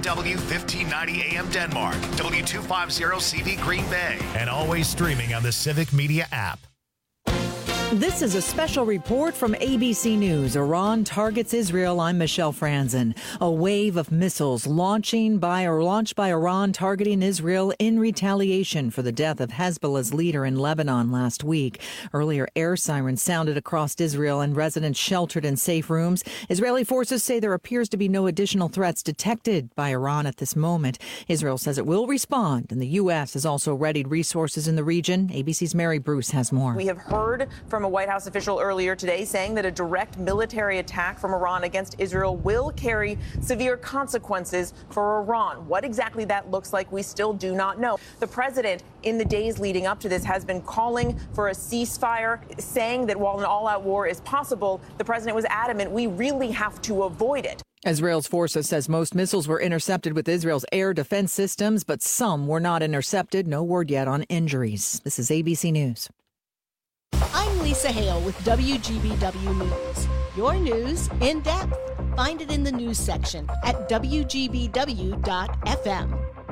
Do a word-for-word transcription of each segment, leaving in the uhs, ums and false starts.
W fifteen ninety A M Denmark, W two fifty C V Green Bay, and always streaming on the Civic Media app. This is a special report from A B C News. Iran targets Israel. I'm Michelle Franzen. A wave of missiles launching by or launched by Iran targeting Israel in retaliation for the death of Hezbollah's leader in Lebanon last week. Earlier, air sirens sounded across Israel and residents sheltered in safe rooms. Israeli forces say there appears to be no additional threats detected by Iran at this moment. Israel says it will respond, and the U S has also readied resources in the region. A B C's Mary Bruce has more. We have heard from a White House official earlier today saying that a direct military attack from Iran against Israel will carry severe consequences for Iran. What exactly that looks like, we still do not know. The president, in the days leading up to this, has been calling for a ceasefire, saying that while an all-out war is possible, the president was adamant we really have to avoid it. Israel's forces says most missiles were intercepted with Israel's air defense systems, but some were not intercepted. No word yet on injuries. This is A B C News. I'm Lisa Hale with W G B W News. Your news in depth. Find it in the news section at W G B W dot F M.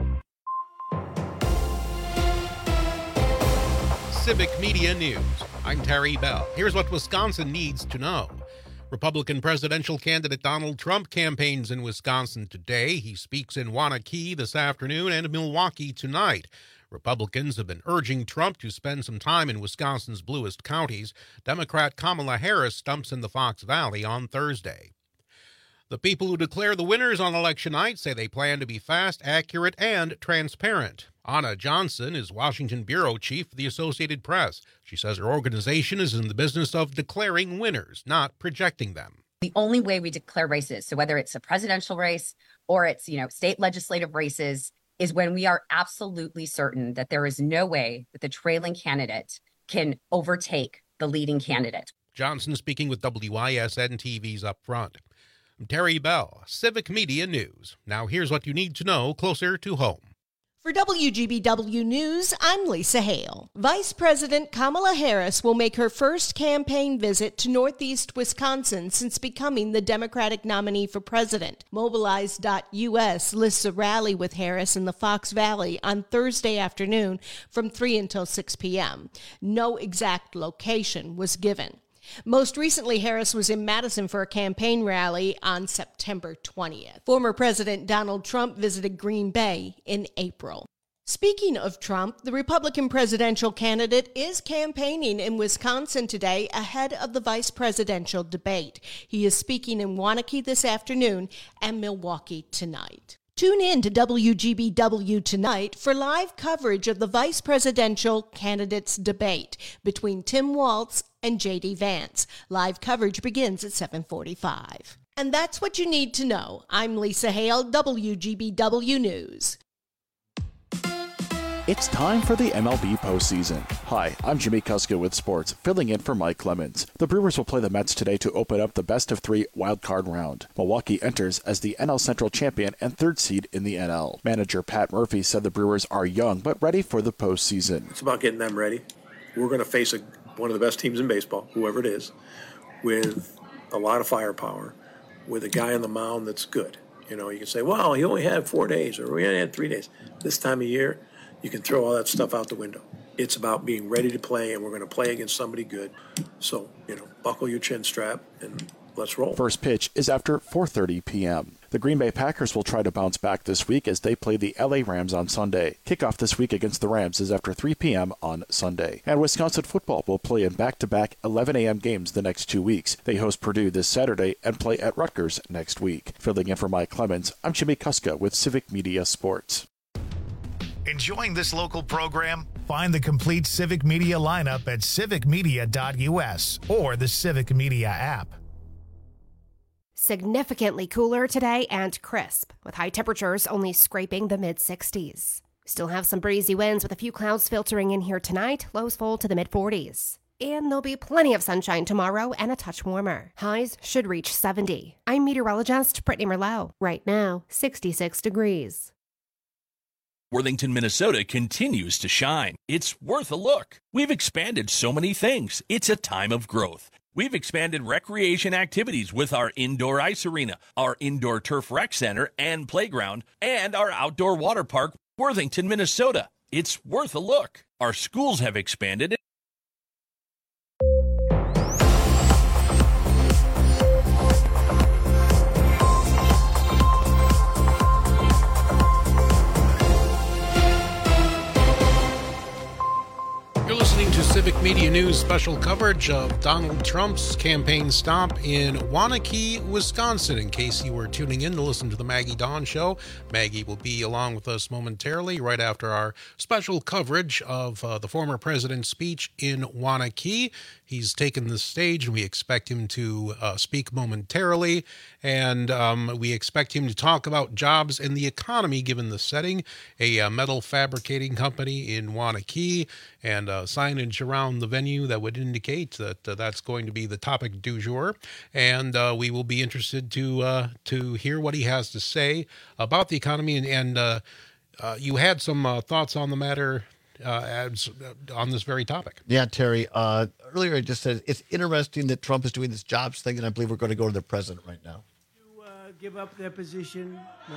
Civic Media News. I'm Terry Bell. Here's what Wisconsin needs to know. Republican presidential candidate Donald Trump campaigns in Wisconsin today. He speaks in Waunakee this afternoon and Milwaukee tonight. Republicans have been urging Trump to spend some time in Wisconsin's bluest counties. Democrat Kamala Harris stumps in the Fox Valley on Thursday. The people who declare the winners on election night say they plan to be fast, accurate, and transparent. Anna Johnson is Washington bureau chief for the Associated Press. She says her organization is in the business of declaring winners, not projecting them. The only way we declare races, so whether it's a presidential race or it's, you know, state legislative races, is when we are absolutely certain that there is no way that the trailing candidate can overtake the leading candidate. Johnson speaking with W I S N T V's Up Front. I'm Terry Bell, Civic Media News. Now here's what you need to know closer to home. For W G B W News, I'm Lisa Hale. Vice President Kamala Harris will make her first campaign visit to Northeast Wisconsin since becoming the Democratic nominee for president. Mobilize dot U S lists a rally with Harris in the Fox Valley on Thursday afternoon from three until six p.m. No exact location was given. Most recently, Harris was in Madison for a campaign rally on September twentieth. Former President Donald Trump visited Green Bay in April. Speaking of Trump, the Republican presidential candidate is campaigning in Wisconsin today ahead of the vice presidential debate. He is speaking in Waunakee this afternoon and Milwaukee tonight. Tune in to W G B W tonight for live coverage of the vice presidential candidates debate between Tim Walz and J D Vance. Live coverage begins at seven forty-five. And that's what you need to know. I'm Lisa Hale, W G B W News. It's time for the M L B postseason. Hi, I'm Jimmy Kuska with sports, filling in for Mike Clemens. The Brewers will play the Mets today to open up the best-of-three wild-card round. Milwaukee enters as the N L Central champion and third seed in the N L. Manager Pat Murphy said the Brewers are young but ready for the postseason. It's about getting them ready. We're going to face a, one of the best teams in baseball, whoever it is, with a lot of firepower, with a guy on the mound that's good. You know, you can say, well, he only had four days, or we only had three days. This time of year, you can throw all that stuff out the window. It's about being ready to play, and we're going to play against somebody good. So, you know, buckle your chin strap and let's roll. First pitch is after four thirty p.m. The Green Bay Packers will try to bounce back this week as they play the L A Rams on Sunday. Kickoff this week against the Rams is after three p.m. on Sunday. And Wisconsin football will play in back-to-back eleven a.m. games the next two weeks. They host Purdue this Saturday and play at Rutgers next week. Filling in for Mike Clemens, I'm Jimmy Kuska with Civic Media Sports. Enjoying this local program? Find the complete Civic Media lineup at civic media dot U S or the Civic Media app. Significantly cooler today and crisp, with high temperatures only scraping the mid sixties. Still have some breezy winds with a few clouds filtering in here tonight, lows fall to the mid forties. And there'll be plenty of sunshine tomorrow and a touch warmer. Highs should reach seventy. I'm meteorologist Brittany Merlot. Right now, sixty-six degrees. Worthington, Minnesota continues to shine. It's worth a look. We've expanded so many things. It's a time of growth. We've expanded recreation activities with our indoor ice arena, our indoor turf rec center and playground, and our outdoor water park, Worthington, Minnesota. It's worth a look. Our schools have expanded. You're listening to Civic Media News special coverage of Donald Trump's campaign stop in Waunakee, Wisconsin. In case you were tuning in to listen to the Maggie Dawn Show, Maggie will be along with us momentarily right after our special coverage of uh, the former president's speech in Waunakee. He's taken the stage, and we expect him to uh, speak momentarily, and um, we expect him to talk about jobs and the economy given the setting, a uh, metal fabricating company in Waunakee, and uh, signage around the venue that would indicate that uh, that's going to be the topic du jour. And uh, we will be interested to uh, to hear what he has to say about the economy. And, and uh, uh, you had some uh, thoughts on the matter uh, as, uh, on this very topic. Yeah, Terry. Uh, earlier I just said it's interesting that Trump is doing this jobs thing, and I believe we're going to go to the president right now. To uh, give up their position? No.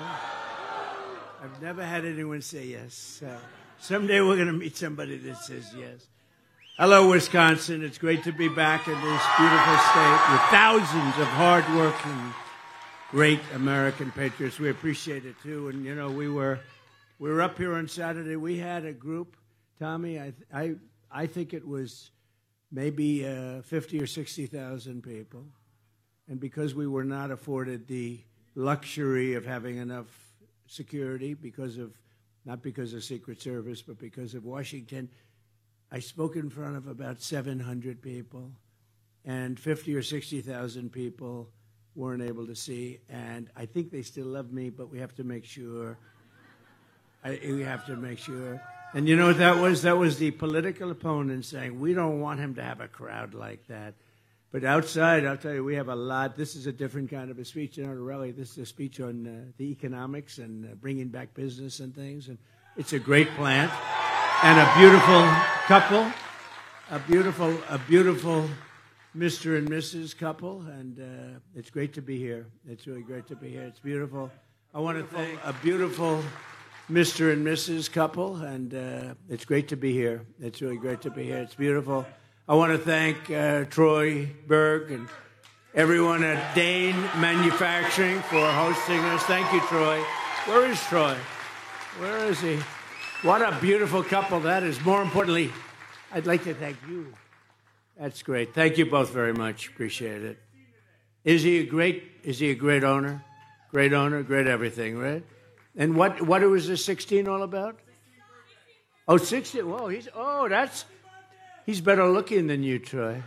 I've never had anyone say yes. Uh, someday we're going to meet somebody that says yes. Hello, Wisconsin. It's great to be back in this beautiful state with thousands of hardworking, great American patriots. We appreciate it, too. And, you know, we were we were up here on Saturday. We had a group, Tommy, I I, I think it was maybe uh, fifty or sixty thousand people. And because we were not afforded the luxury of having enough security because of, not because of Secret Service, but because of Washington, I spoke in front of about seven hundred people, and fifty or sixty thousand people weren't able to see. And I think they still love me, but we have to make sure. I, we have to make sure. And you know what that was? That was the political opponent saying, we don't want him to have a crowd like that. But outside, I'll tell you, we have a lot. This is a different kind of a speech. You know, really, this is a speech on uh, the economics and uh, bringing back business and things. And it's a great plant. And a beautiful couple, a beautiful, a beautiful Mister and Missus couple, and uh, it's great to be here. It's really great to be here. It's beautiful. I want to thank a beautiful Mister and Missus couple, and uh, it's great to be here. It's really great to be here. It's beautiful. I want to thank uh, Troy Berg and everyone at Dane Manufacturing for hosting us. Thank you, Troy. Where is Troy? Where is he? What a beautiful couple that is. More importantly, I'd like to thank you. That's great. Thank you both very much. Appreciate it. Is he a great, is he a great owner? Great owner, great everything, right? And what, what was this sixteen all about? Oh, sixteen. Whoa, he's, oh, that's, he's better looking than you, Troy.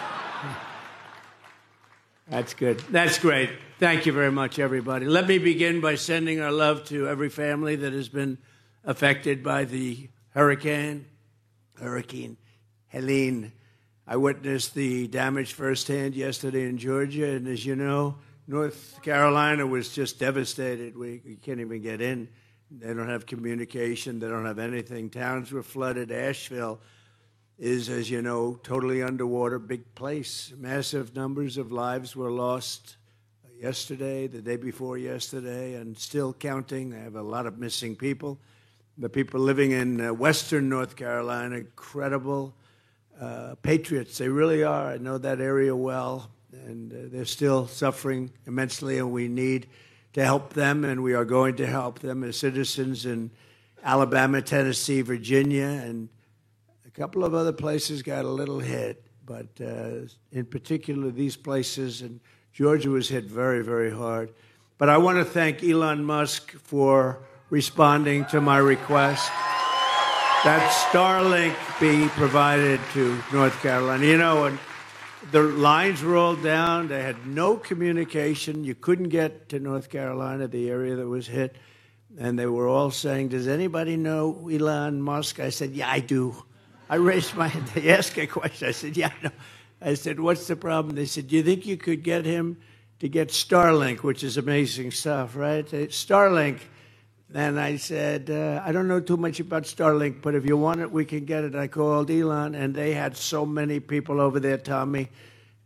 That's good. That's great. Thank you very much, everybody. Let me begin by sending our love to every family that has been affected by the hurricane, Hurricane Helene. I witnessed the damage firsthand yesterday in Georgia, and as you know, North Carolina was just devastated. We, we can't even get in. They don't have communication. They don't have anything. Towns were flooded. Asheville is, as you know, totally underwater, big place. Massive numbers of lives were lost yesterday, the day before yesterday, and still counting. I have a lot of missing people. The people living in uh, western North Carolina, incredible uh, patriots. They really are. I know that area well, and uh, they're still suffering immensely, and we need to help them, and we are going to help them as citizens in Alabama, Tennessee, Virginia, and a couple of other places got a little hit, but uh, in particular these places, and Georgia was hit very, very hard. But I want to thank Elon Musk for responding to my request that Starlink be provided to North Carolina. You know, and the lines were all down. They had no communication. You couldn't get to North Carolina, the area that was hit. And they were all saying, does anybody know Elon Musk? I said, yeah, I do. I raised my hand. They asked a question. I said, yeah, I know. I said, what's the problem? They said, do you think you could get him to get Starlink, which is amazing stuff, right? Starlink. And I said, uh, I don't know too much about Starlink, but if you want it, we can get it. I called Elon, and they had so many people over there, Tommy.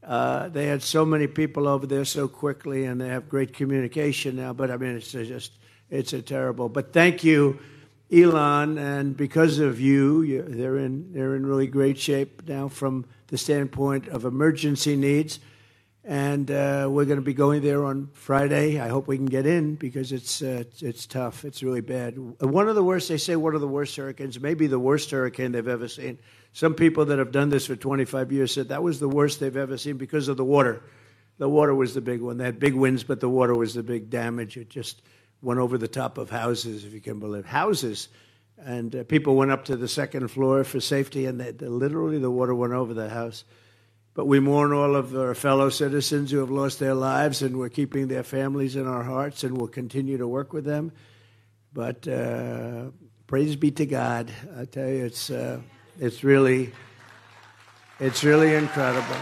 Uh, they had so many people over there so quickly, and they have great communication now. But I mean, it's just, it's a terrible. But thank you, Elon, and because of you, you they're in they're in really great shape now from the standpoint of emergency needs. And uh, we're going to be going there on Friday. I hope we can get in because it's uh, it's tough. It's really bad. One of the worst, they say, one of the worst hurricanes, maybe the worst hurricane they've ever seen. Some people that have done this for twenty-five years said that was the worst they've ever seen because of the water. The water was the big one. They had big winds, but the water was the big damage. It just went over the top of houses, if you can believe. Houses. And uh, people went up to the second floor for safety, and they, they, literally the water went over the house. But we mourn all of our fellow citizens who have lost their lives, and we're keeping their families in our hearts, and we'll continue to work with them. But uh, praise be to God. I tell you, it's uh, it's really, it's really incredible.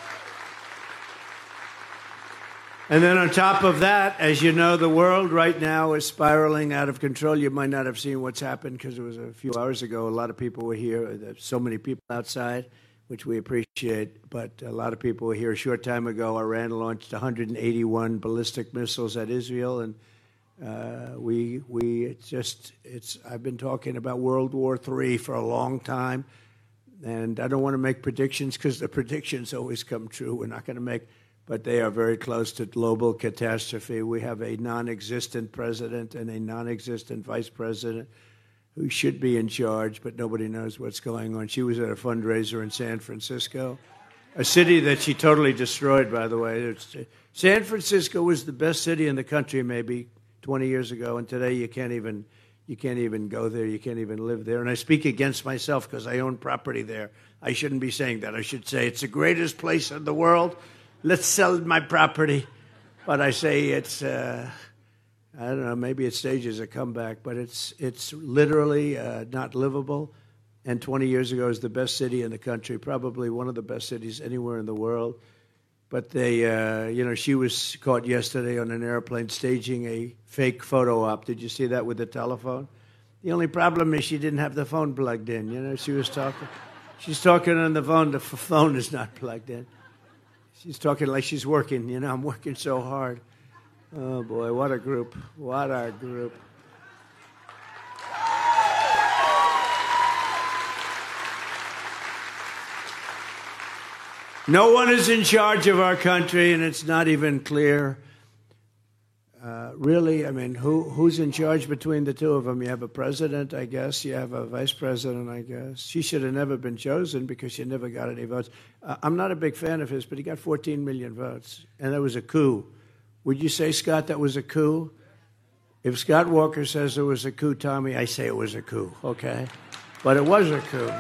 And then on top of that, as you know, the world right now is spiraling out of control. You might not have seen what's happened because it was a few hours ago. A lot of people were here. There's so many people outside, which we appreciate, but a lot of people were here. A short time ago, Iran launched one hundred eighty-one ballistic missiles at Israel, and uh, we we it's just it's. I've been talking about World War Three for a long time, and I don't want to make predictions because the predictions always come true. We're not going to make, but they are very close to global catastrophe. We have a non-existent president and a non-existent vice president who should be in charge, but nobody knows what's going on. She was at a fundraiser in San Francisco, a city that she totally destroyed, by the way. It's, San Francisco was the best city in the country maybe twenty years ago, and today you can't even you can't even go there. You can't even live there. And I speak against myself because I own property there. I shouldn't be saying that. I should say it's the greatest place in the world. Let's sell my property. But I say it's... Uh, I don't know, maybe it stages a comeback, but it's it's literally uh, not livable. And twenty years ago, it was the best city in the country, probably one of the best cities anywhere in the world. But they, uh, you know, she was caught yesterday on an airplane staging a fake photo op. Did you see that with the telephone? The only problem is she didn't have the phone plugged in. You know, she was talking. She's talking on the phone. The f- phone is not plugged in. She's talking like she's working. You know, I'm working so hard. Oh, boy, what a group. What a group. No one is in charge of our country, and it's not even clear. Uh, really, I mean, who who's in charge between the two of them? You have a president, I guess. You have a vice president, I guess. She should have never been chosen because she never got any votes. Uh, I'm not a big fan of his, but he got fourteen million votes, and that was a coup. Would you say, Scott, that was a coup? If Scott Walker says it was a coup, Tommy, I say it was a coup, okay? But it was a coup.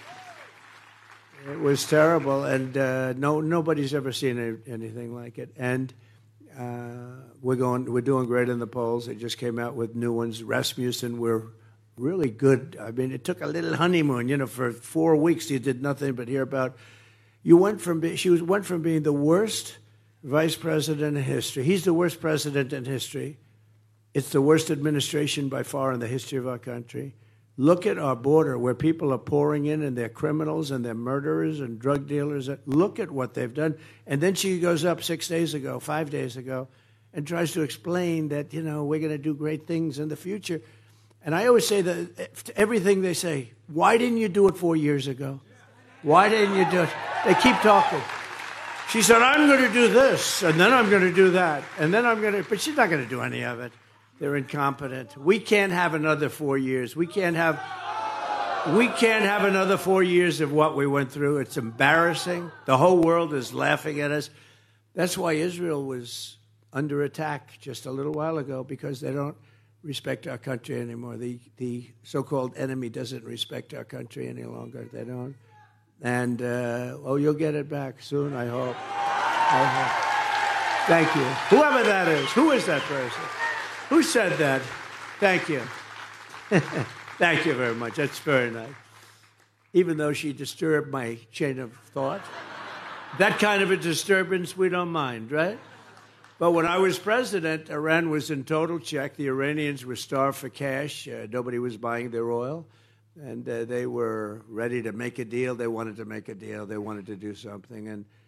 It was terrible, and uh, no, nobody's ever seen a, anything like it. And uh, we're going, we're doing great in the polls. They just came out with new ones. Rasmussen, we're really good. I mean, it took a little honeymoon. You know, for four weeks you did nothing but hear about. You went from be, she was went from being the worst vice president in history. He's the worst president in history. It's the worst administration by far in the history of our country. Look at our border where people are pouring in and they're criminals and they're murderers and drug dealers. Look at what they've done. And then she goes up six days ago, five days ago, and tries to explain that, you know, we're going to do great things in the future. And I always say that everything they say, why didn't you do it four years ago? Why didn't you do it? They keep talking. She said, I'm going to do this, and then I'm going to do that, and then I'm going to, but she's not going to do any of it. They're incompetent. We can't have another four years. We can't have, we can't have another four years of what we went through. It's embarrassing. The whole world is laughing at us. That's why Israel was under attack just a little while ago, because they don't respect our country anymore. The, the so-called enemy doesn't respect our country any longer. They don't. And, uh, oh, you'll get it back soon, I hope. I hope. Thank you. Whoever that is. Who is that person? Who said that? Thank you. Thank you very much. That's very nice. Even though she disturbed my chain of thought. That kind of a disturbance we don't mind, right? But when I was president, Iran was in total check. The Iranians were starved for cash. Uh, nobody was buying their oil. And uh, they were ready to make a deal. They wanted to make a deal. They wanted to do something. And uh,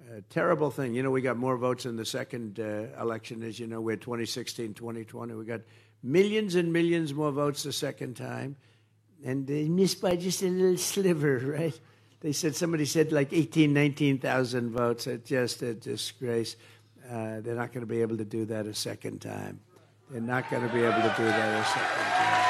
a terrible thing. You know, we got more votes in the second uh, election, as you know. We had twenty sixteen, twenty twenty. We got millions and millions more votes the second time. And they missed by just a little sliver, right? They said, somebody said like eighteen, nineteen thousand votes. It's just a disgrace. Uh, they're not going to be able to do that a second time. They're not going to be able to do that a second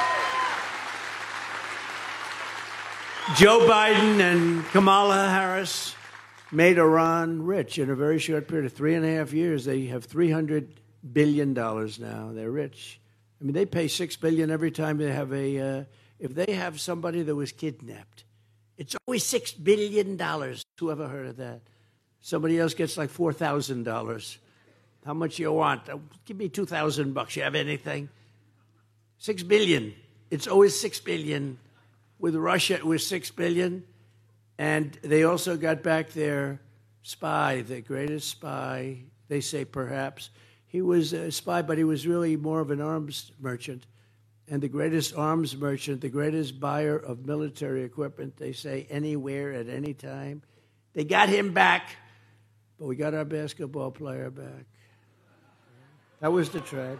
time. Joe Biden and Kamala Harris made Iran rich in a very short period of three and a half years. They have three hundred billion dollars now. They're rich. I mean, they pay six billion dollars every time they have a, uh, if they have somebody that was kidnapped, it's always six billion dollars. Who ever heard of that? Somebody else gets like four thousand dollars. How much you want? Oh, give me two thousand bucks. You have anything? Six billion. It's always six billion. With Russia, it was six billion. And they also got back their spy, the greatest spy, they say perhaps. He was a spy, but he was really more of an arms merchant. And the greatest arms merchant, the greatest buyer of military equipment, they say, anywhere at any time. They got him back, but we got our basketball player back. That was the trade.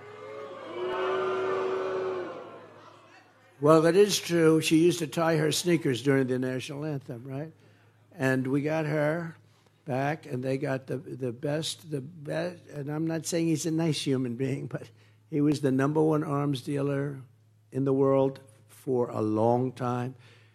Well, that is true. She used to tie her sneakers during the national anthem, right? And we got her back, and they got the the best, the best. And I'm not saying he's a nice human being, but he was the number one arms dealer in the world for a long time.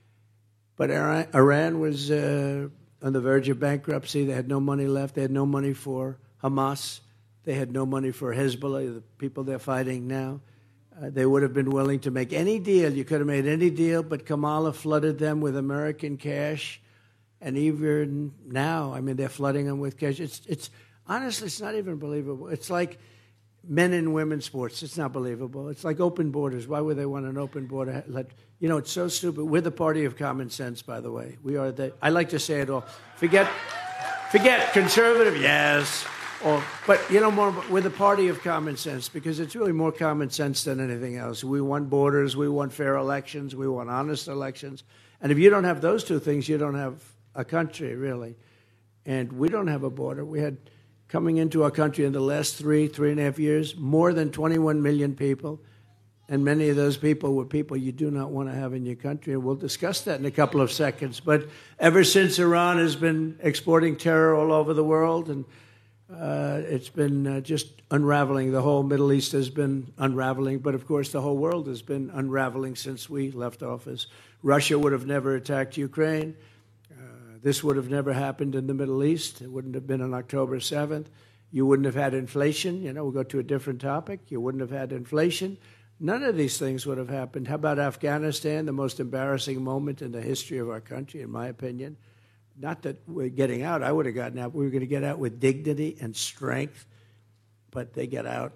But Iran, Iran was uh, on the verge of bankruptcy. They had no money left. They had no money for Hamas. They had no money for Hezbollah, the people they're fighting now. Uh, they would have been willing to make any deal. You could have made any deal, but Kamala flooded them with American cash. And even now, I mean, they're flooding them with cash. It's, it's honestly, it's not even believable. It's like men and women sports. It's not believable. It's like open borders. Why would they want an open border? Let, you know, it's so stupid. We're the party of common sense, by the way. We are the, I like to say it all. Forget, forget conservative, yes. Or, but, you know, more, we're the party of common sense because it's really more common sense than anything else. We want borders. We want fair elections. We want honest elections. And if you don't have those two things, you don't have a country, really. And we don't have a border. We had, coming into our country in the last three, three and a half years, more than twenty-one million people. And many of those people were people you do not want to have in your country. And we'll discuss that in a couple of seconds. But ever since Iran has been exporting terror all over the world, and uh, it's been uh, just unraveling. The whole Middle East has been unraveling. But, of course, the whole world has been unraveling since we left office. Russia would have never attacked Ukraine. This would have never happened in the Middle East. It wouldn't have been on October seventh. You wouldn't have had inflation. You know, we'll go to a different topic. You wouldn't have had inflation. None of these things would have happened. How about Afghanistan, the most embarrassing moment in the history of our country, in my opinion? Not that we're getting out. I would have gotten out. We were going to get out with dignity and strength. But they get out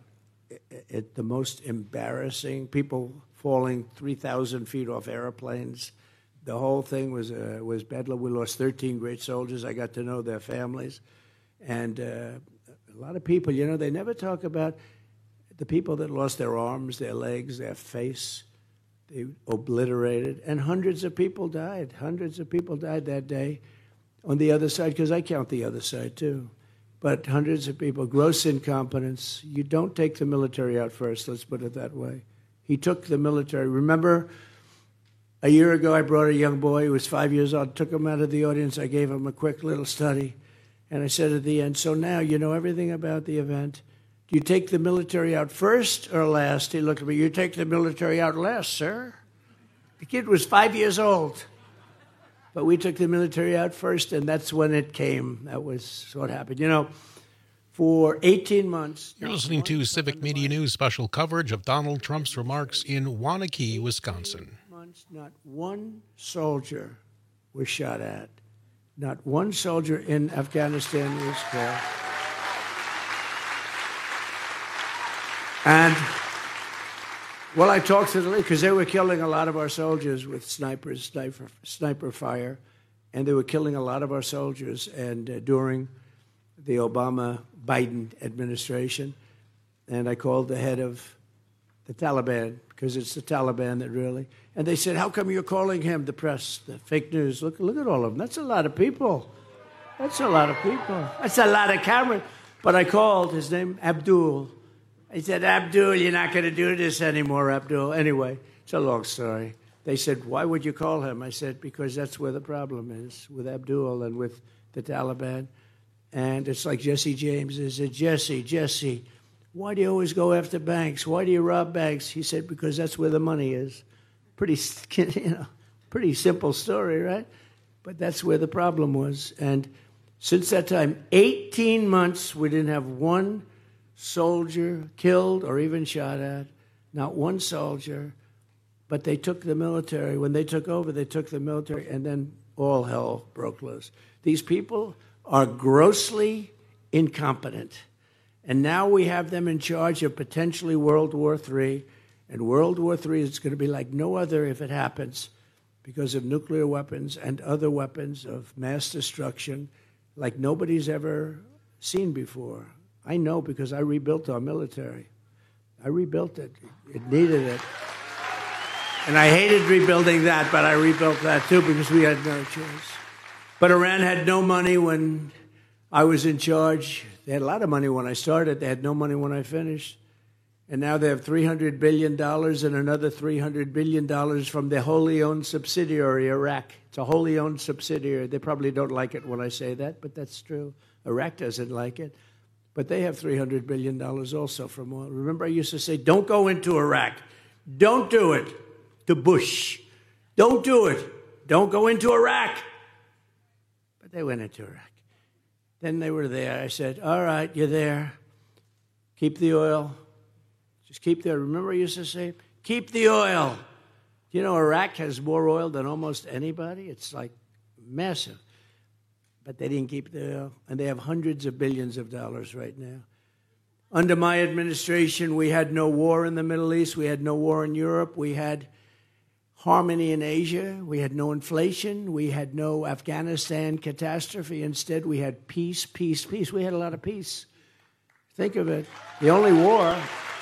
at the most embarrassing, people falling three thousand feet off airplanes. The whole thing was uh, was bedlam. We lost thirteen great soldiers. I got to know their families. And uh, a lot of people, you know, they never talk about the people that lost their arms, their legs, their face. They obliterated. And hundreds of people died. Hundreds of people died that day on the other side, because I count the other side, too. But hundreds of people, gross incompetence. You don't take the military out first, let's put it that way. He took the military. Remember, a year ago, I brought a young boy who was five years old, took him out of the audience. I gave him a quick little study. And I said at the end, so now you know everything about the event. Do you take the military out first or last? He looked at me. You take the military out last, sir. The kid was five years old. But we took the military out first, and that's when it came. That was what happened. You know, for eighteen months. You're listening to Civic Media News special coverage of Donald Trump's remarks in Waunakee, Wisconsin. Not one soldier was shot at. Not one soldier in Afghanistan was killed. And, well, I talked to the league because they were killing a lot of our soldiers with snipers, sniper, sniper fire, and they were killing a lot of our soldiers. And uh, during the Obama-Biden administration, and I called the head of the Taliban, because it's the Taliban that really, and they said, how come you're calling him, the press, the fake news? Look, look at all of them. That's a lot of people. That's a lot of people. That's a lot of cameras. But I called his name, Abdul. I said, Abdul, you're not going to do this anymore, Abdul. Anyway, it's a long story. They said, why would you call him? I said, because that's where the problem is, with Abdul and with the Taliban. And it's like Jesse James. They said, Jesse, Jesse, why do you always go after banks? Why do you rob banks? He said, because that's where the money is. Pretty, you know, pretty simple story, right? But that's where the problem was. And since that time, eighteen months, we didn't have one soldier killed or even shot at, not one soldier. But they took the military. When they took over, they took the military, and then all hell broke loose. These people are grossly incompetent. And now we have them in charge of potentially World War Three. And World War Three is going to be like no other if it happens, because of nuclear weapons and other weapons of mass destruction like nobody's ever seen before. I know because I rebuilt our military. I rebuilt it. It needed it. And I hated rebuilding that, but I rebuilt that too because we had no choice. But Iran had no money when I was in charge. They had a lot of money when I started. They had no money when I finished. And now they have three hundred billion dollars and another three hundred billion dollars from their wholly owned subsidiary, Iraq. It's a wholly owned subsidiary. They probably don't like it when I say that, but that's true. Iraq doesn't like it. But they have three hundred billion dollars also from oil. Remember, I used to say, don't go into Iraq. Don't do it. To Bush. Don't do it. Don't go into Iraq. But they went into Iraq. Then they were there. I said, all right, you're there. Keep the oil. Just keep the oil. Remember I used to say, keep the oil. You know, Iraq has more oil than almost anybody. It's like massive. But they didn't keep the oil. And they have hundreds of billions of dollars right now. Under my administration, we had no war in the Middle East. We had no war in Europe. We had harmony in Asia. We had no inflation. We had no Afghanistan catastrophe. Instead, we had peace, peace, peace. We had a lot of peace. Think of it. The only war,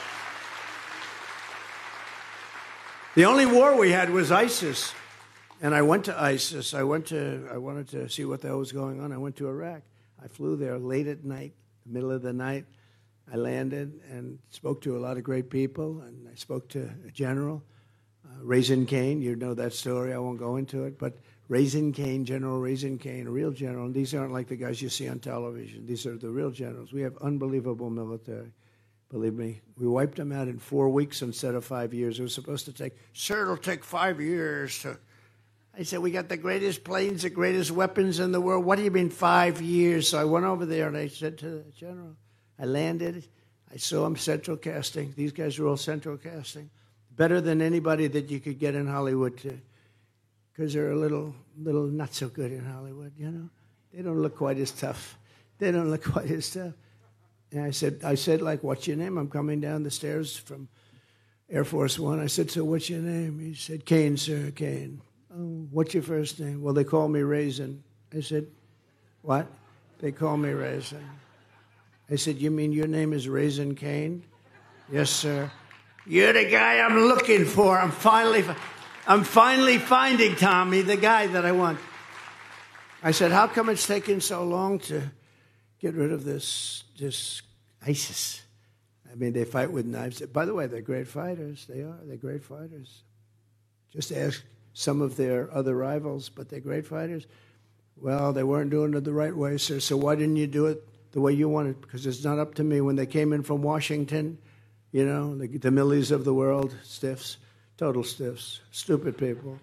the only war we had was ISIS. And I went to ISIS. I went to, I wanted to see what the hell was going on. I went to Iraq. I flew there late at night, middle of the night. I landed and spoke to a lot of great people. And I spoke to a general. Uh, Raisin Cain, you know that story. I won't go into it. But Raisin Cain, General Raisin Cain, a real general. And these aren't like the guys you see on television. These are the real generals. We have unbelievable military. Believe me, we wiped them out in four weeks instead of five years. It was supposed to take, sir, it'll take five years to. I said, we got the greatest planes, the greatest weapons in the world. What do you mean five years? So I went over there and I said to the general, I landed. I saw them central casting. These guys were all central casting. Better than anybody that you could get in Hollywood to, because they're a little, little not so good in Hollywood, you know. They don't look quite as tough. They don't look quite as tough. And I said, I said, like, what's your name? I'm coming down the stairs from Air Force One. I said, so what's your name? He said, Cain, sir, Cain. Oh, what's your first name? Well, they call me Raisin. I said, what? They call me Raisin. I said, you mean your name is Raisin Cain? Yes, sir. You're the guy I'm looking for. I'm finally, I'm finally finding Tommy, the guy that I want. I said, how come it's taking so long to get rid of this, this ISIS? I mean, they fight with knives. By the way, they're great fighters. They are. They're great fighters. Just ask some of their other rivals, but they're great fighters. Well, they weren't doing it the right way, sir, so why didn't you do it the way you wanted? Because it's not up to me. When they came in from Washington, you know, the, the Millies of the world, stiffs, total stiffs, stupid people.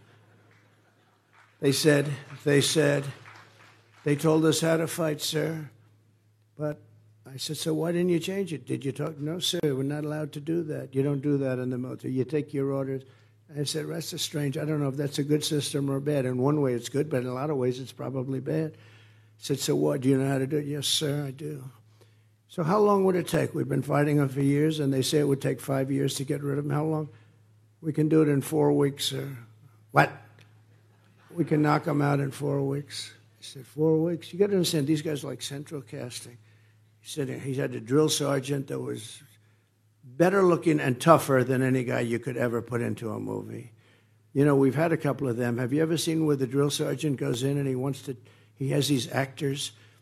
They said, they said, they told us how to fight, sir. But I said, so why didn't you change it? Did you talk? No, sir, we're not allowed to do that. You don't do that in the military. You take your orders. I said, that's a strange. I don't know if that's a good system or bad. In one way, it's good, but in a lot of ways, it's probably bad. I said, so what? Do you know how to do it? Yes, sir, I do. So how long would it take? We've been fighting them for years, and they say it would take five years to get rid of them. How long? We can do it in four weeks, sir. What? We can knock them out in four weeks. I said, four weeks? You got to understand, these guys are like central casting. He said he had a drill sergeant that was better looking and tougher than any guy you could ever put into a movie. You know, we've had a couple of them. Have you ever seen where the drill sergeant goes in and he wants to, he has these actors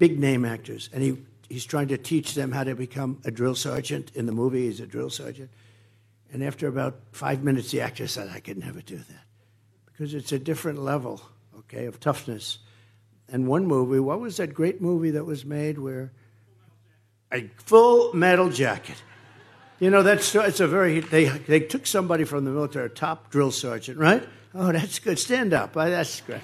big name actors, and he he's trying to teach them how to become a drill sergeant. In the movie, he's a drill sergeant. And after about five minutes, the actor said, I could never do that, because it's a different level, okay, of toughness. And one movie, what was that great movie that was made where a Full Metal Jacket? You know, that's it's a very, they they took somebody from the military, a top drill sergeant, right? Oh, that's good. Stand up. Oh, that's great.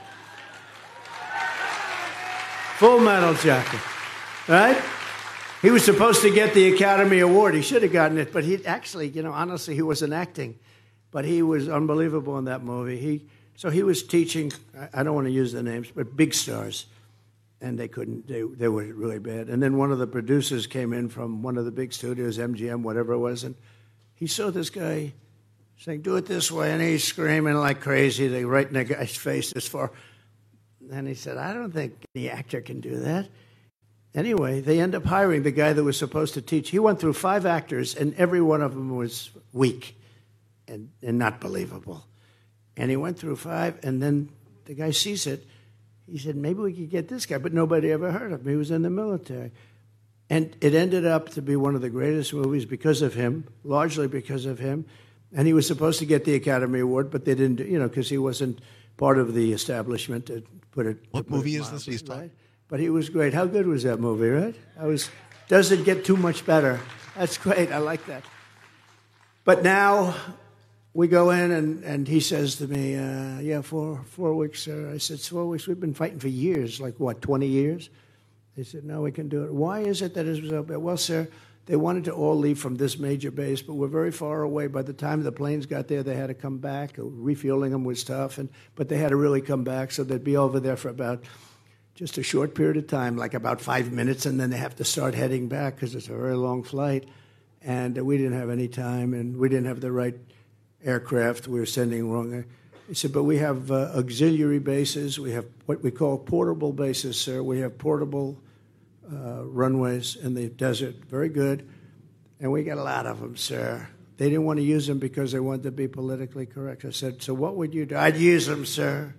Full Metal Jacket, right? He was supposed to get the Academy Award. He should have gotten it, but he actually, you know, honestly, he wasn't acting. But he was unbelievable in that movie. He So he was teaching, I don't want to use the names, but big stars. And they couldn't, they, they were really bad. And then one of the producers came in from one of the big studios, M G M, whatever it was, and he saw this guy saying, do it this way, and he's screaming like crazy. They right in the guy's face as far. And he said, I don't think any actor can do that. Anyway, they end up hiring the guy that was supposed to teach. He went through five actors, and every one of them was weak and, and not believable. And he went through five, and then the guy sees it. He said, maybe we could get this guy, but nobody ever heard of him. He was in the military. And it ended up to be one of the greatest movies because of him, largely because of him. And he was supposed to get the Academy Award, but they didn't, you know, because he wasn't part of the establishment, to put it. What put movie it is this he's talking? Right? But he was great. How good was that movie, right? I was, doesn't get too much better. That's great. I like that. But now we go in, and, and he says to me, uh, yeah, four, four weeks, sir. I said, four weeks? We've been fighting for years, like what, twenty years? He said, no, we can do it. Why is it that it was so bad? Well, sir, they wanted to all leave from this major base, but we're very far away. By the time the planes got there, they had to come back. Refueling them was tough, and but they had to really come back, so they'd be over there for about just a short period of time, like about five minutes, and then they have to start heading back because it's a very long flight. And uh, we didn't have any time, and we didn't have the right aircraft. We were sending wrong. He said, but we have uh, auxiliary bases. We have what we call portable bases, sir. We have portable uh, runways in the desert. Very good. And we got a lot of them, sir. They didn't want to use them because they wanted to be politically correct. I said, so what would you do? I'd use them, sir.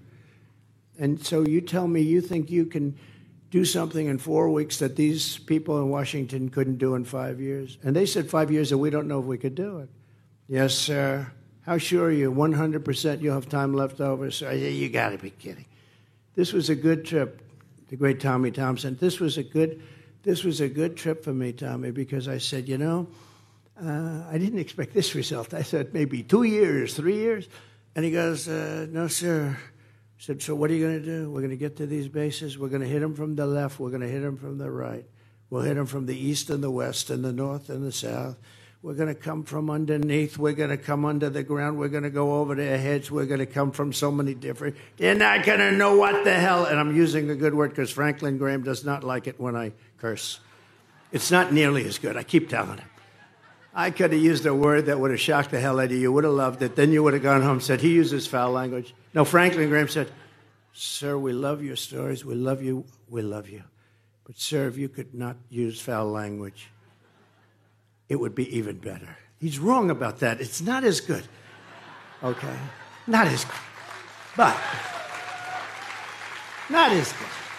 And so you tell me you think you can do something in four weeks that these people in Washington couldn't do in five years? And they said five years, and we don't know if we could do it. Yes, sir. How sure are you? one hundred percent you'll have time left over, sir? You got to be kidding. This was a good trip, the great Tommy Thompson. This was a good, this was a good trip for me, Tommy, because I said, you know, uh, I didn't expect this result. I said maybe two years, three years. And he goes, uh, no, sir. I said, so what are you going to do? We're going to get to these bases. We're going to hit them from the left. We're going to hit them from the right. We'll hit them from the east and the west and the north and the south. We're going to come from underneath. We're going to come under the ground. We're going to go over their heads. We're going to come from so many different... They're not going to know what the hell... And I'm using a good word because Franklin Graham does not like it when I curse. It's not nearly as good. I keep telling him. I could have used a word that would have shocked the hell out of you. You would have loved it. Then you would have gone home and said, he uses foul language. No, Franklin Graham said, sir, we love your stories. We love you. We love you. But, sir, if you could not use foul language, it would be even better. He's wrong about that. It's not as good. Okay? Not as good. But, not as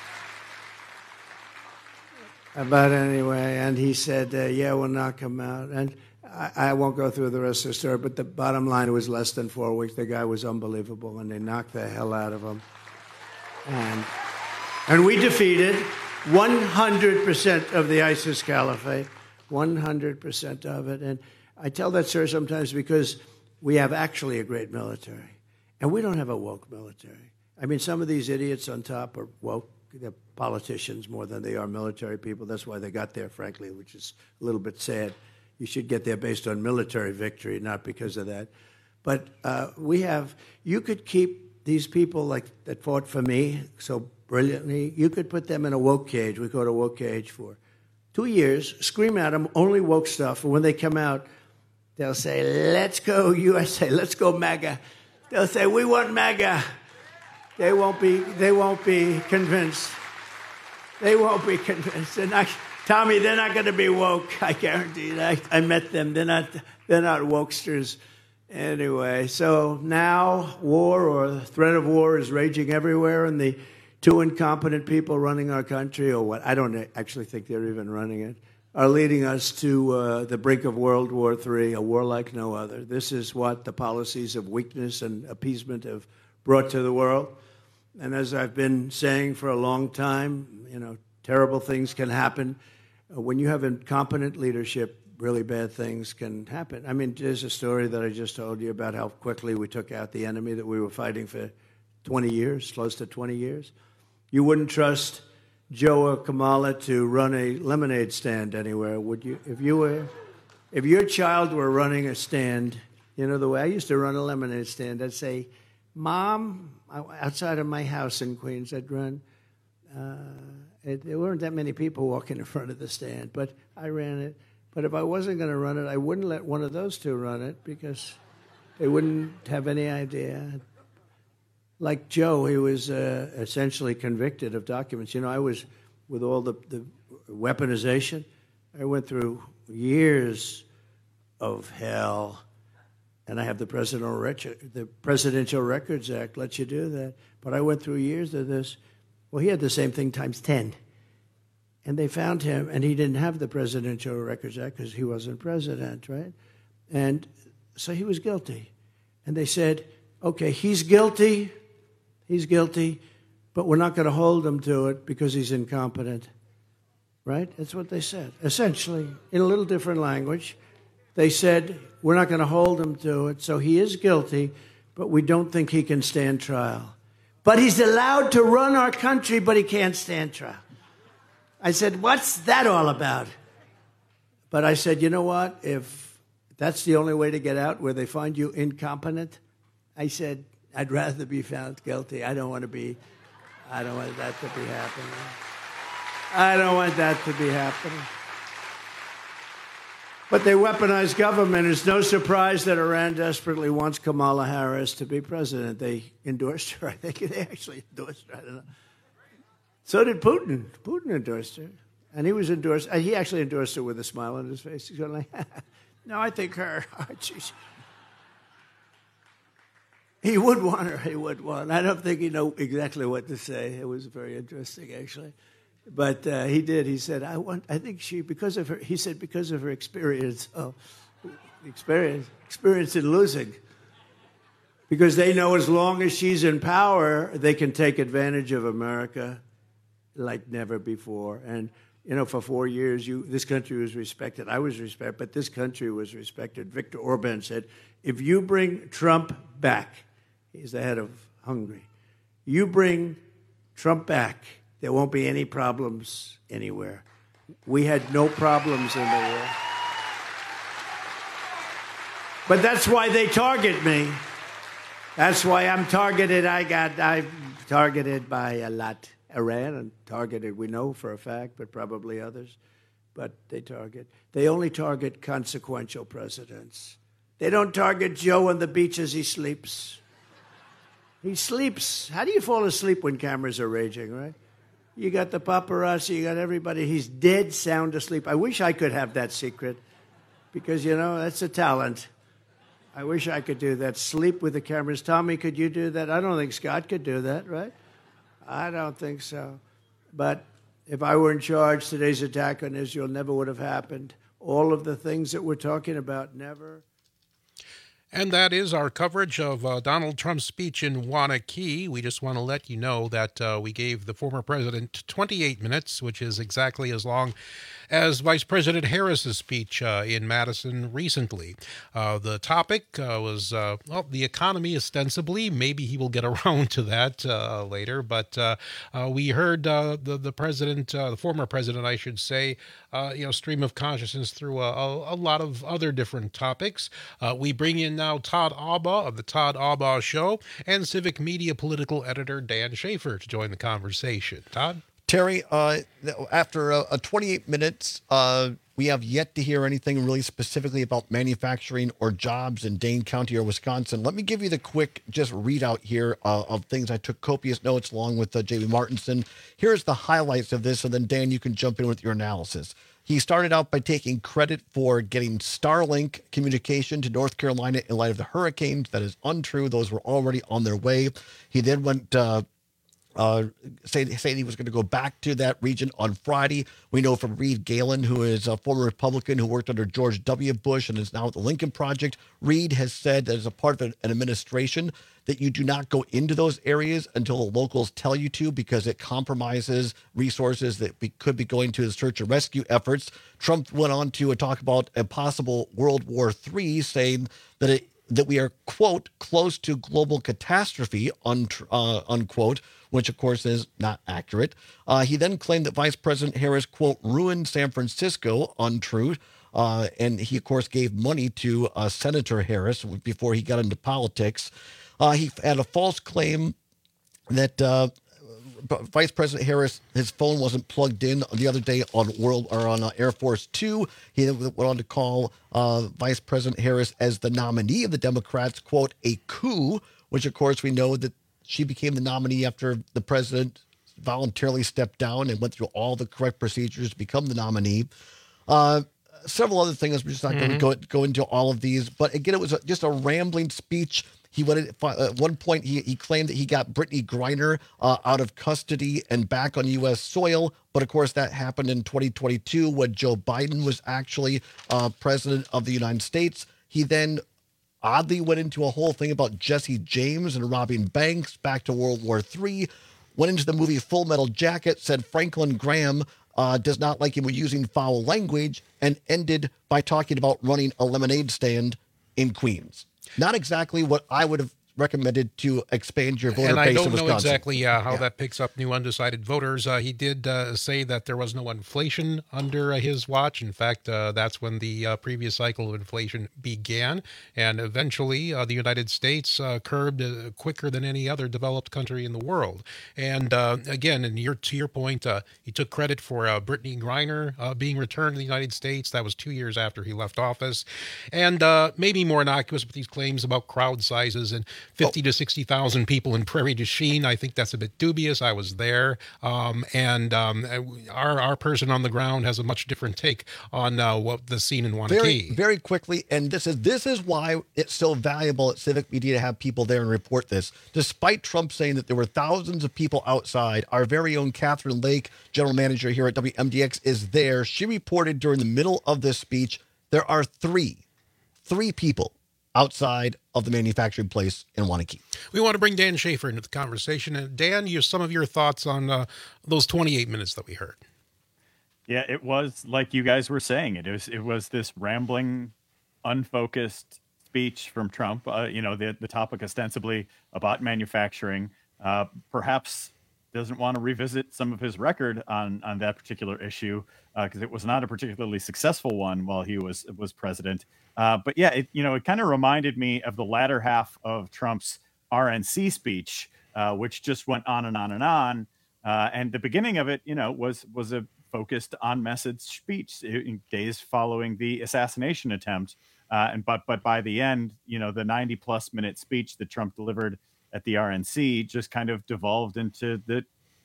good. But anyway, and he said, uh, yeah, we'll knock him out. And I, I won't go through the rest of the story, but the bottom line was less than four weeks. The guy was unbelievable, and they knocked the hell out of him. And, and we defeated one hundred percent of the ISIS caliphate, one hundred percent of it. And I tell that, sir, sometimes because we have actually a great military, and we don't have a woke military. I mean, some of these idiots on top are woke. They're politicians more than they are military people. That's why they got there, frankly, which is a little bit sad. You should get there based on military victory, not because of that. But uh, we have, you could keep these people like that fought for me so brilliantly, you could put them in a woke cage. We call it a woke cage for two years, scream at them, only woke stuff. And when they come out, they'll say, let's go U S A, let's go MAGA. They'll say, we want MAGA. They won't be, they won't be convinced. They won't be convinced. They're not, Tommy, they're not going to be woke. I guarantee that. I, I met them. They're not, they're not wokesters. Anyway, so now war or the threat of war is raging everywhere, and the two incompetent people running our country, or what? I don't actually think they're even running it, are leading us to uh, the brink of World War Three, a war like no other. This is what the policies of weakness and appeasement have brought to the world. And as I've been saying for a long time, you know, terrible things can happen. Uh, when you have incompetent leadership, really bad things can happen. I mean, there's a story that I just told you about how quickly we took out the enemy that we were fighting for twenty years, close to twenty years. You wouldn't trust Joe or Kamala to run a lemonade stand anywhere, would you? If you were, if your child were running a stand, you know, the way I used to run a lemonade stand, I'd say, Mom, outside of my house in Queens, I'd run. Uh, it, there weren't that many people walking in front of the stand, but I ran it. But if I wasn't going to run it, I wouldn't let one of those two run it because they wouldn't have any idea. Like Joe, he was uh, essentially convicted of documents. You know, I was, with all the, the weaponization, I went through years of hell. And I have the Presidential, Rec- the Presidential Records Act lets you do that. But I went through years of this. Well, he had the same thing times ten. And they found him, and he didn't have the Presidential Records Act because he wasn't president, right? And so he was guilty. And they said, okay, he's guilty, he's guilty, but we're not going to hold him to it because he's incompetent, right? That's what they said. Essentially, in a little different language, they said, we're not going to hold him to it, so he is guilty, but we don't think he can stand trial. But he's allowed to run our country, but he can't stand trial. I said, what's that all about? But I said, you know what? If that's the only way to get out, where they find you incompetent, I said, I'd rather be found guilty. I don't want to be, I don't want that to be happening. I don't want that to be happening. But they weaponize government. It's no surprise that Iran desperately wants Kamala Harris to be president. They endorsed her. I think they actually endorsed her. I don't know. So did Putin. Putin endorsed her. And he was endorsed. He actually endorsed her with a smile on his face. He's going like, no, I think her. Oh, geez. He would want her. He would want. I don't think he knew exactly what to say. It was very interesting, actually. But uh, he did. He said, I want, I think she, because of her, he said, because of her experience, oh, experience, experience in losing. Because they know as long as she's in power, they can take advantage of America like never before. And, you know, for four years, you, this country was respected. I was respected, but this country was respected. Viktor Orban said, if you bring Trump back, he's the head of Hungary, you bring Trump back, there won't be any problems anywhere. We had no problems in the world. But that's why they target me. That's why I'm targeted. I got, I'm targeted by a lot. Iran and targeted, we know for a fact, but probably others. But they target. They only target consequential presidents. They don't target Joe on the beach as he sleeps. He sleeps. How do you fall asleep when cameras are raging, right? You got the paparazzi, you got everybody. He's dead sound asleep. I wish I could have that secret because, you know, that's a talent. I wish I could do that. Sleep with the cameras. Tommy, could you do that? I don't think Scott could do that, right? I don't think so. But if I were in charge, today's attack on Israel never would have happened. All of the things that we're talking about never. And that is our coverage of uh, Donald Trump's speech in Wanakee. We just want to let you know that uh, we gave the former president twenty-eight minutes, which is exactly as long as Vice President Harris's speech uh, in Madison recently. Uh, the topic uh, was, uh, well, the economy ostensibly. Maybe he will get around to that uh, later. But uh, uh, we heard uh, the, the president, uh, the former president, I should say, uh, you know, stream of consciousness through a, a, a lot of other different topics. Uh, we bring in now Todd Albaugh of the Todd Albaugh Show and Civic Media political editor Dan Schaefer to join the conversation. Todd? Terry, uh, after uh, twenty-eight minutes, uh, we have yet to hear anything really specifically about manufacturing or jobs in Dane County or Wisconsin. Let me give you the quick just readout here uh, of things. I took copious notes along with uh, J B Martinson. Here's the highlights of this, and then, Dan, you can jump in with your analysis. He started out by taking credit for getting Starlink communication to North Carolina in light of the hurricanes. That is untrue. Those were already on their way. He then went... Uh, Uh, saying, saying he was going to go back to that region on Friday. We know from Reed Galen, who is a former Republican who worked under George W. Bush and is now at the Lincoln Project. Reed has said that as a part of an, an administration that you do not go into those areas until the locals tell you to, because it compromises resources that be, could be going to the search and rescue efforts. Trump went on to talk about a possible World War Three, saying that it, that we are, quote, close to global catastrophe, un, uh, unquote, which, of course, is not accurate. Uh, he then claimed that Vice President Harris, quote, ruined San Francisco, untrue. Uh, and he, of course, gave money to uh, Senator Harris before he got into politics. Uh, he had a false claim that uh, Vice President Harris, his phone wasn't plugged in the other day on World or on uh, Air Force Two. He went on to call uh, Vice President Harris as the nominee of the Democrats, quote, a coup, which, of course, we know that she became the nominee after the president voluntarily stepped down and went through all the correct procedures to become the nominee. Uh, several other things. We're just not mm-hmm. going to go, go into all of these. But again, it was a, just a rambling speech. He went at one point, he, he claimed that he got Brittany Griner uh, out of custody and back on U S soil. But of course, that happened in twenty twenty-two when Joe Biden was actually uh, president of the United States. He then oddly went into a whole thing about Jesse James and robbing banks, back to World War Three, went into the movie Full Metal Jacket, said Franklin Graham uh, does not like him using foul language, and ended by talking about running a lemonade stand in Queens. Not exactly what I would have recommended to expand your voter and base in Wisconsin. Wisconsin. And I don't know exactly uh, how yeah. that picks up new undecided voters. Uh, he did uh, say that there was no inflation under uh, his watch. In fact, uh, that's when the uh, previous cycle of inflation began. And eventually, uh, the United States uh, curbed uh, quicker than any other developed country in the world. And uh, again, and your, to your point, uh, he took credit for uh, Brittany Griner uh, being returned to the United States. That was two years after he left office. And uh, maybe more innocuous with these claims about crowd sizes and fifty to sixty thousand people in Prairie du Chien. I think that's a bit dubious. I was there. Um, and um, our our person on the ground has a much different take on uh, what the scene in Wanakee. Very, very quickly, and this is this is why it's so valuable at Civic Media to have people there and report this. Despite Trump saying that there were thousands of people outside, our very own Catherine Lake, general manager here at W M D X, is there. She reported during the middle of this speech, there are three, three people outside of the manufacturing place in Wanakee. We want to bring Dan Schaefer into the conversation. And Dan, you some of your thoughts on uh, those twenty-eight minutes that we heard. Yeah, it was like you guys were saying. It was it was this rambling, unfocused speech from Trump. Uh, you know, the the topic ostensibly about manufacturing. Uh, perhaps doesn't want to revisit some of his record on on that particular issue because uh, it was not a particularly successful one while he was was president. Uh, but yeah, it, you know, it kind of reminded me of the latter half of Trump's R N C speech, uh, which just went on and on and on. Uh, and the beginning of it, you know, was was a focused on message speech in days following the assassination attempt. Uh, and but but by the end, you know, the ninety plus minute speech that Trump delivered at the R N C just kind of devolved into the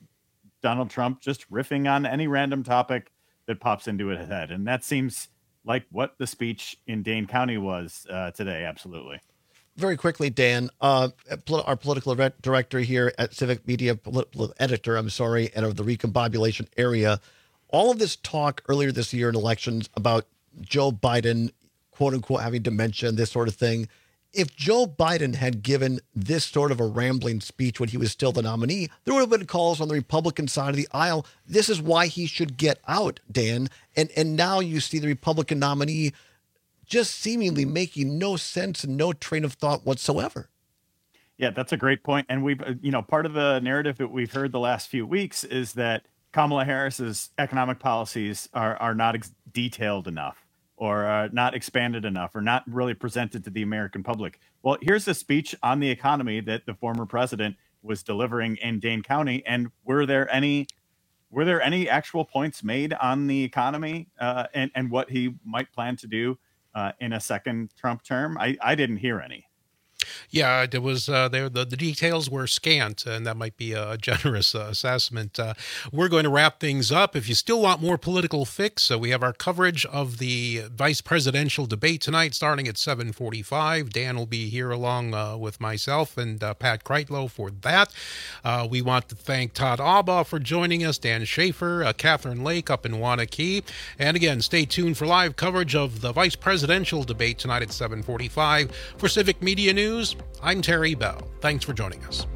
Donald Trump just riffing on any random topic that pops into his head. And that seems like what the speech in Dane County was uh, today. Absolutely. Very quickly, Dan, uh, our political director here at Civic Media, political editor, I'm sorry, and of the recombobulation area, all of this talk earlier this year in elections about Joe Biden, quote unquote, having dementia and this sort of thing. If Joe Biden had given this sort of a rambling speech when he was still the nominee, there would have been calls on the Republican side of the aisle. This is why he should get out, Dan. And and now you see the Republican nominee just seemingly making no sense and no train of thought whatsoever. Yeah, that's a great point. And we've, you know, part of the narrative that we've heard the last few weeks is that Kamala Harris's economic policies are, are not ex- detailed enough. or uh, not expanded enough, or not really presented to the American public. Well, here's a speech on the economy that the former president was delivering in Dane County. And were there any were there any actual points made on the economy uh, and, and what he might plan to do uh, in a second Trump term? I, I didn't hear any. Yeah, there was uh, there the, the details were scant, and that might be a generous uh, assessment. Uh, we're going to wrap things up. If you still want more political fix, uh, we have our coverage of the vice presidential debate tonight, starting at seven forty-five. Dan will be here along uh, with myself and uh, Pat Kreitlow for that. Uh, we want to thank Todd Albaugh for joining us, Dan Schaefer, uh, Catherine Lake up in Wanakee, and again, stay tuned for live coverage of the vice presidential debate tonight at seven forty-five. For Civic Media News, I'm Terry Bell. Thanks for joining us.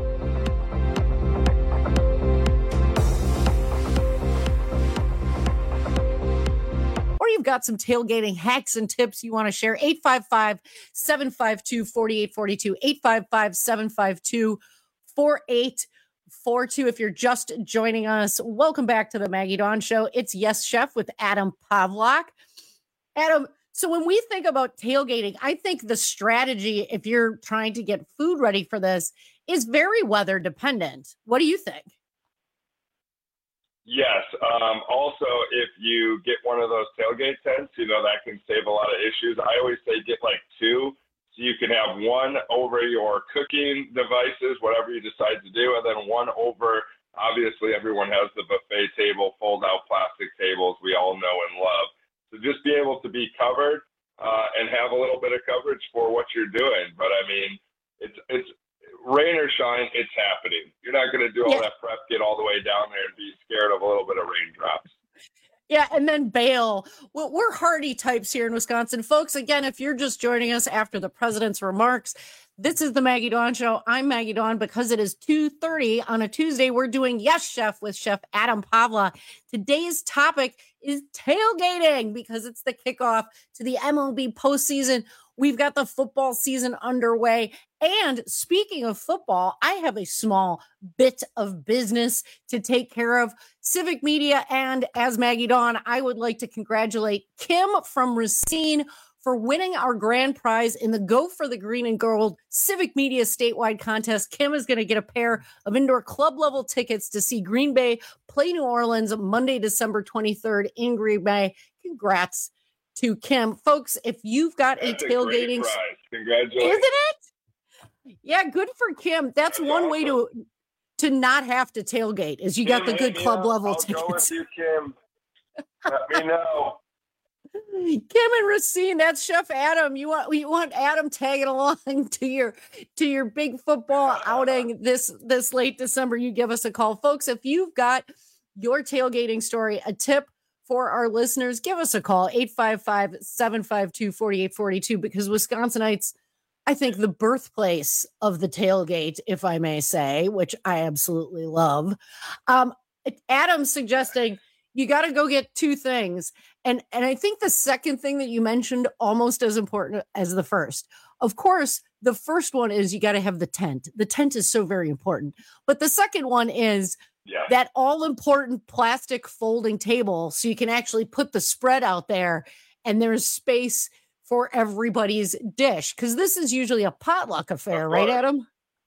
Or you've got some tailgating hacks and tips you want to share. eight five five, seven five two, four eight four two, eight five five, seven five two, four eight four two. If you're just joining us, welcome back to the Maggie Dawn Show. It's Yes Chef with Adam Pavlock. Adam, so when we think about tailgating, I think the strategy, if you're trying to get food ready for this, is very weather dependent. What do you think? Yes. Um, also, if you get one of those tailgate tents, you know, that can save a lot of issues. I always say get like two, so you can have one over your cooking devices, whatever you decide to do, and then one over, obviously, everyone has the buffet table, fold-out plastic tables we all know and love. So just be able to be covered uh, and have a little bit of coverage for what you're doing. But, I mean, it's it's rain or shine, it's happening. You're not going to do all yeah. that prep, get all the way down there and be scared of a little bit of raindrops. Yeah, and then bail. Well, we're hardy types here in Wisconsin. Folks, again, if you're just joining us after the president's remarks, this is the Maggie Dawn Show. I'm Maggie Dawn. Because it is two thirty on a Tuesday, we're doing Yes Chef with Chef Adam Pavlock. Today's topic is tailgating because it's the kickoff to the M L B postseason. We've got the football season underway. And speaking of football, I have a small bit of business to take care of. Civic Media, and as Maggie Dawn, I would like to congratulate Kim from Racine for winning our grand prize in the Go for the Green and Gold Civic Media statewide contest. Kim is going to get a pair of indoor club level tickets to see Green Bay play New Orleans Monday, December twenty-third in Green Bay. Congrats to Kim. Folks, if you've got That's a tailgating... A prize. Congratulations. Isn't it? Yeah, good for Kim. That's, That's one awesome. way to to not have to tailgate is you got the good club level I'll tickets. Go with you, Kim. Let me know. Kim and Racine, that's Chef Adam. You want you want Adam tagging along to your to your big football outing this this late December. You give us a call, folks. If you've got your tailgating story, a tip for our listeners, give us a call, eight five five, seven five two, four eight four two, because Wisconsinites, I think, the birthplace of the tailgate, if I may say, which I absolutely love. Um, Adam's suggesting you got to go get two things. And, and I think the second thing that you mentioned almost as important as the first. Of course, the first one is you got to have the tent. The tent is so very important. But the second one is yeah. that all-important plastic folding table so you can actually put the spread out there and there's space for everybody's dish. Because this is usually a potluck affair, right, Adam?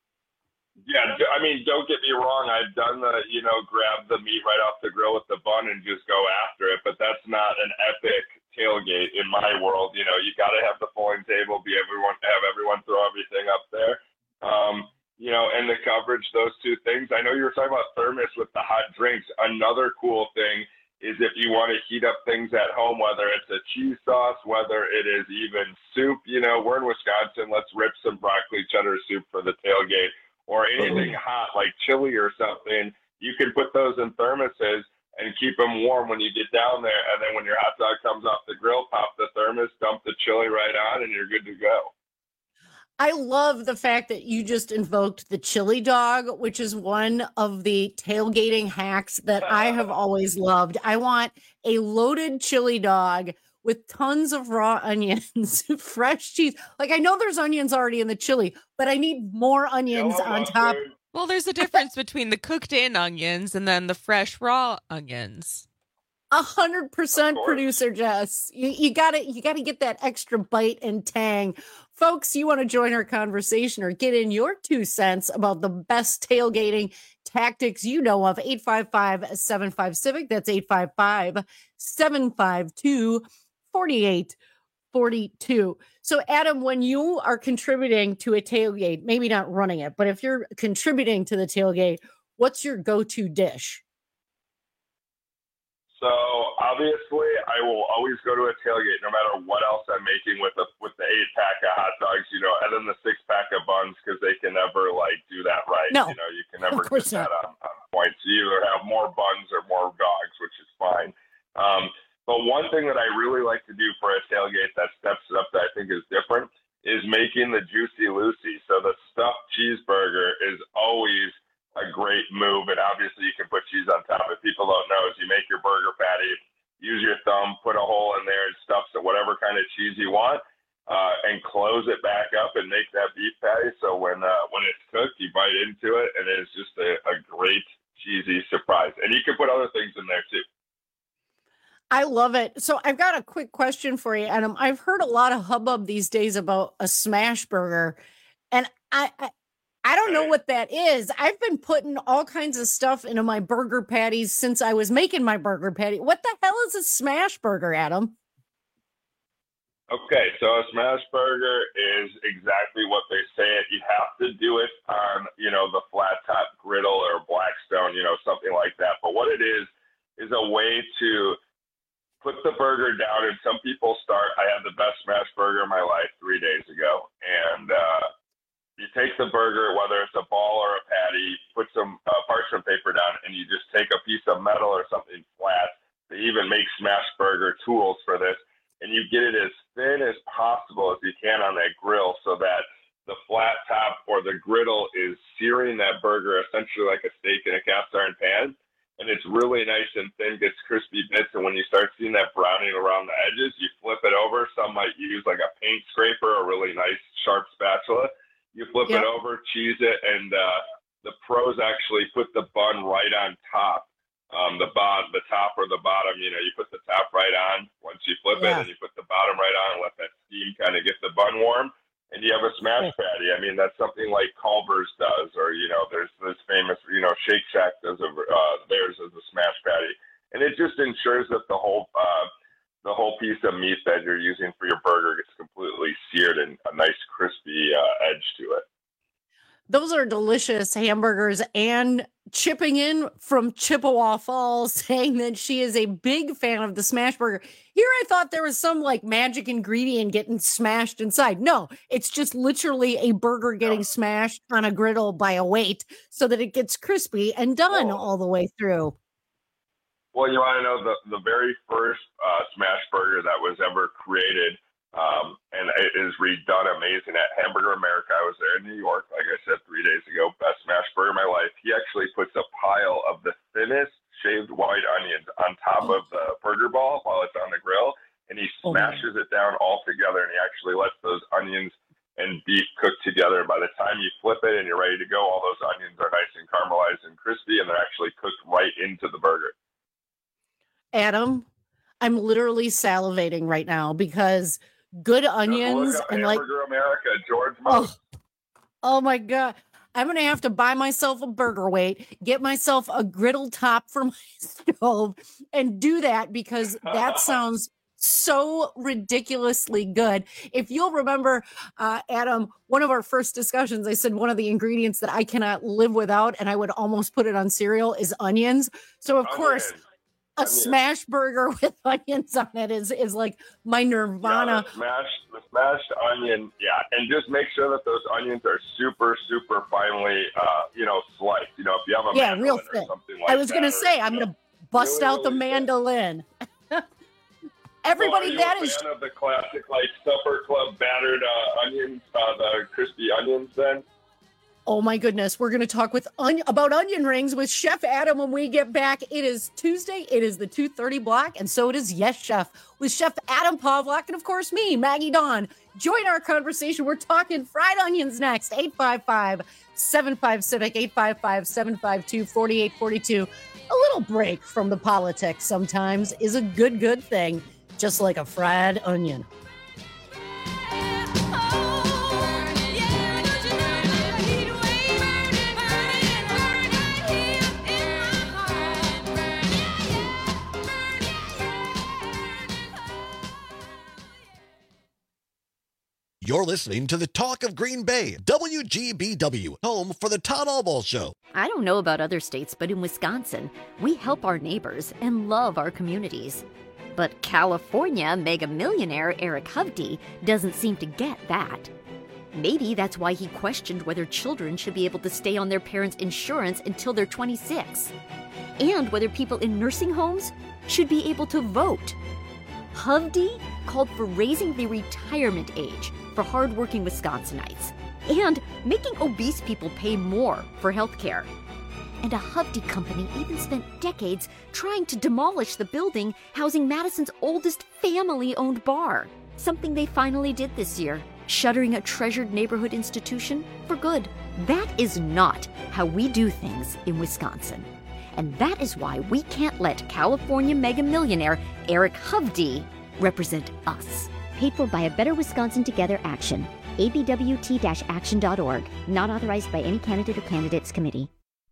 Yeah, I mean, don't get me wrong. I've done the, you know, grab the meat right off the grill with the bun and just go after it. But that's not an epic tailgate in my world. You know, you got to have the folding table, be everyone, have everyone throw everything up there. Um, you know, and the coverage, those two things. I know you were talking about thermos with the hot drinks. Another cool thing is if you want to heat up things at home, whether it's a cheese sauce, whether it is even soup. You know, we're in Wisconsin. Let's rip some broccoli cheddar soup for the tailgate. Or anything hot like chili or something, you can put those in thermoses and keep them warm when you get down there. And then when your hot dog comes off the grill, pop the thermos, dump the chili right on, and you're good to go. I love the fact that you just invoked the chili dog, which is one of the tailgating hacks that I have always loved. I want a loaded chili dog with tons of raw onions, fresh cheese. Like, I know there's onions already in the chili, but I need more onions Yellow on top. Food. Well, there's a difference between the cooked in onions and then the fresh raw onions. A hundred percent, producer Jess. You, you gotta you gotta get that extra bite and tang. Folks, you want to join our conversation or get in your two cents about the best tailgating tactics you know of, eight five five, seven five, CIVIC. That's eight five five, seven five two, four eight forty-two. So, Adam, when you are contributing to a tailgate, maybe not running it, but if you're contributing to the tailgate, what's your go-to dish? So obviously, I will always go to a tailgate, no matter what else I'm making with the with the eight pack of hot dogs, you know, and then the six pack of buns, because they can never like do that right. No, you know, you can never of course get that not. on, on point. So you either have more buns or more dogs, which is fine. Um, but one thing that I really like to do for a tailgate that steps it up that I think is different is making the Juicy Lucy. So the stuffed cheeseburger is always a great move, and obviously you can put cheese on top. If people don't know, is you make your burger patty, use your thumb, put a hole in there, and stuff so whatever kind of cheese you want, uh, and close it back up and make that beef patty. So when uh, when it's cooked, you bite into it, and it's just a, a great cheesy surprise. And you can put other things in there too. I love it. So I've got a quick question for you, Adam. I've heard a lot of hubbub these days about a smash burger, and I, I I don't know what that is. I've been putting all kinds of stuff into my burger patties since I was making my burger patty. What the hell is a smash burger, Adam? Okay, so a smash burger is exactly what they say it. You have to do it on, you know, the flat top griddle or Blackstone, you know, something like that. But what it is, is a way to put the burger down. And some people start, I had the best smash burger of my life three days ago. And, uh, you take the burger, whether it's a ball or a patty, put some uh, parchment paper down, and you just take a piece of metal or something flat. They even make smash burger tools for this, and you get it as thin as possible as you can on that grill so that the flat top or the griddle is searing that burger essentially like a steak in a cast iron pan. And it's really nice and thin, gets crispy bits. And when you start seeing that browning around the edges, you flip it over. Some might use like a paint scraper or a really nice sharp spatula. You flip Yep. it over, cheese it, and uh, the pros actually put the bun right on top, um, the bottom, the top or the bottom. You know, you put the top right on once you flip Yeah. it, and you put the bottom right on and let that steam kind of get the bun warm, and you have a smash patty. I mean, that's something like Culver's does, or, you know, there's this famous, you know, Shake Shack does a, uh, theirs as a smash patty. And it just ensures that the whole uh, the whole piece of meat that you're using for your burger gets completely seared and a nice crispy uh, edge to it. Those are delicious hamburgers. And chipping in from Chippewa Falls saying that she is a big fan of the smash burger. Here I thought there was some like magic ingredient getting smashed inside. No, it's just literally a burger getting smashed on a griddle by a weight so that it gets crispy and done Oh. all the way through. Well, you want to know the, the very first uh, smash burger that was ever created, um, and it is redone amazing at Hamburger America. I was there in New York, like I said, three days ago. Best smash burger of my life. He actually puts a pile of the thinnest shaved white onions on top of the burger ball while it's on the grill, and he Oh, smashes it down all together, and he actually lets those onions and beef cook together. And by the time you flip it and you're ready to go, all those onions are nice and caramelized and crispy, and they're actually cooked right into the burger. Adam, I'm literally salivating right now because good onions Look up and like, Hamburger America, George oh, Most. oh my God. I'm going to have to buy myself a burger weight, get myself a griddle top for my stove, and do that because that sounds so ridiculously good. If you'll remember, uh, Adam, one of our first discussions, I said one of the ingredients that I cannot live without, and I would almost put it on cereal, is onions. So, of course, a Onions. smash burger with onions on it is is like my nirvana. Yeah, the smashed, the smashed onion, yeah, and just make sure that those onions are super, super finely, uh, you know, sliced. You know, if you have a Yeah, real mandolin or thin. something like I was that, gonna or, say I'm you know, gonna bust really, out the really thin. mandolin. So Everybody, are you that a is fan of the classic, like Supper Club battered uh, onions, uh, the crispy onions. Then oh my goodness, we're gonna talk with on- about onion rings with Chef Adam when we get back. It is Tuesday. It is the two thirty block, and so it is Yes Chef with Chef Adam Pavlak and of course me, Maggie Dawn. Join our conversation. We're talking fried onions next. eight five five, seven five Civic, eight five five, seven five two, four eight four two. A little break from the politics sometimes is a good, good thing, just like a fried onion. You're listening to the Talk of Green Bay, W G B W, home for the Todd Albaugh Show. I don't know about other states, but in Wisconsin, we help our neighbors and love our communities. But California mega millionaire Eric Hovde doesn't seem to get that. Maybe that's why he questioned whether children should be able to stay on their parents' insurance until they're twenty-six, and whether people in nursing homes should be able to vote. Hovde called for raising the retirement age for hardworking Wisconsinites and making obese people pay more for health care. And a Hovde company even spent decades trying to demolish the building housing Madison's oldest family-owned bar, something they finally did this year, shuttering a treasured neighborhood institution for good. That is not how we do things in Wisconsin. And that is why we can't let California mega millionaire Eric Hovde represent us. Paid for by a Better Wisconsin Together Action. A B W T action dot org. Not authorized by any candidate or candidates committee.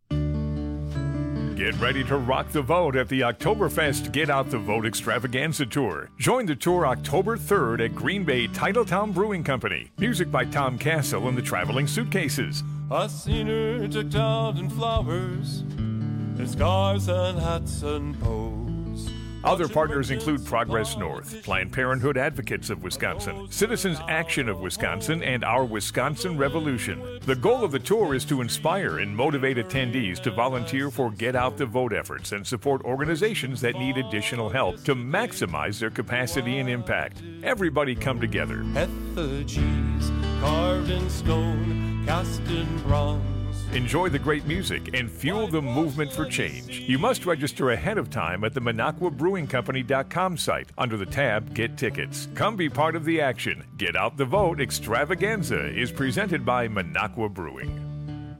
Get ready to rock the vote at the Oktoberfest Get Out the Vote Extravaganza Tour. Join the tour October third at Green Bay Titletown Brewing Company. Music by Tom Castle and the Traveling Suitcases. I seen her decked out in flowers, and scarves and hats and bows. Other partners include Progress North, Planned Parenthood Advocates of Wisconsin, Citizens Action of Wisconsin, and Our Wisconsin Revolution. The goal of the tour is to inspire and motivate attendees to volunteer for Get Out the Vote efforts and support organizations that need additional help to maximize their capacity and impact. Everybody come together. Effigies carved in stone, cast in bronze. Enjoy the great music and fuel the movement for change. You must register ahead of time at the Minocqua Brewing Company dot com site under the tab Get Tickets. Come be part of the action. Get Out the Vote Extravaganza is presented by Minocqua Brewing.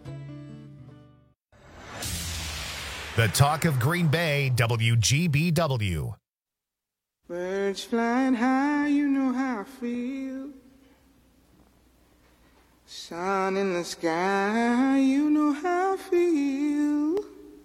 The Talk of Green Bay, W G B W. Birds flying high, you know how I feel. Sun in the sky, you know how I feel.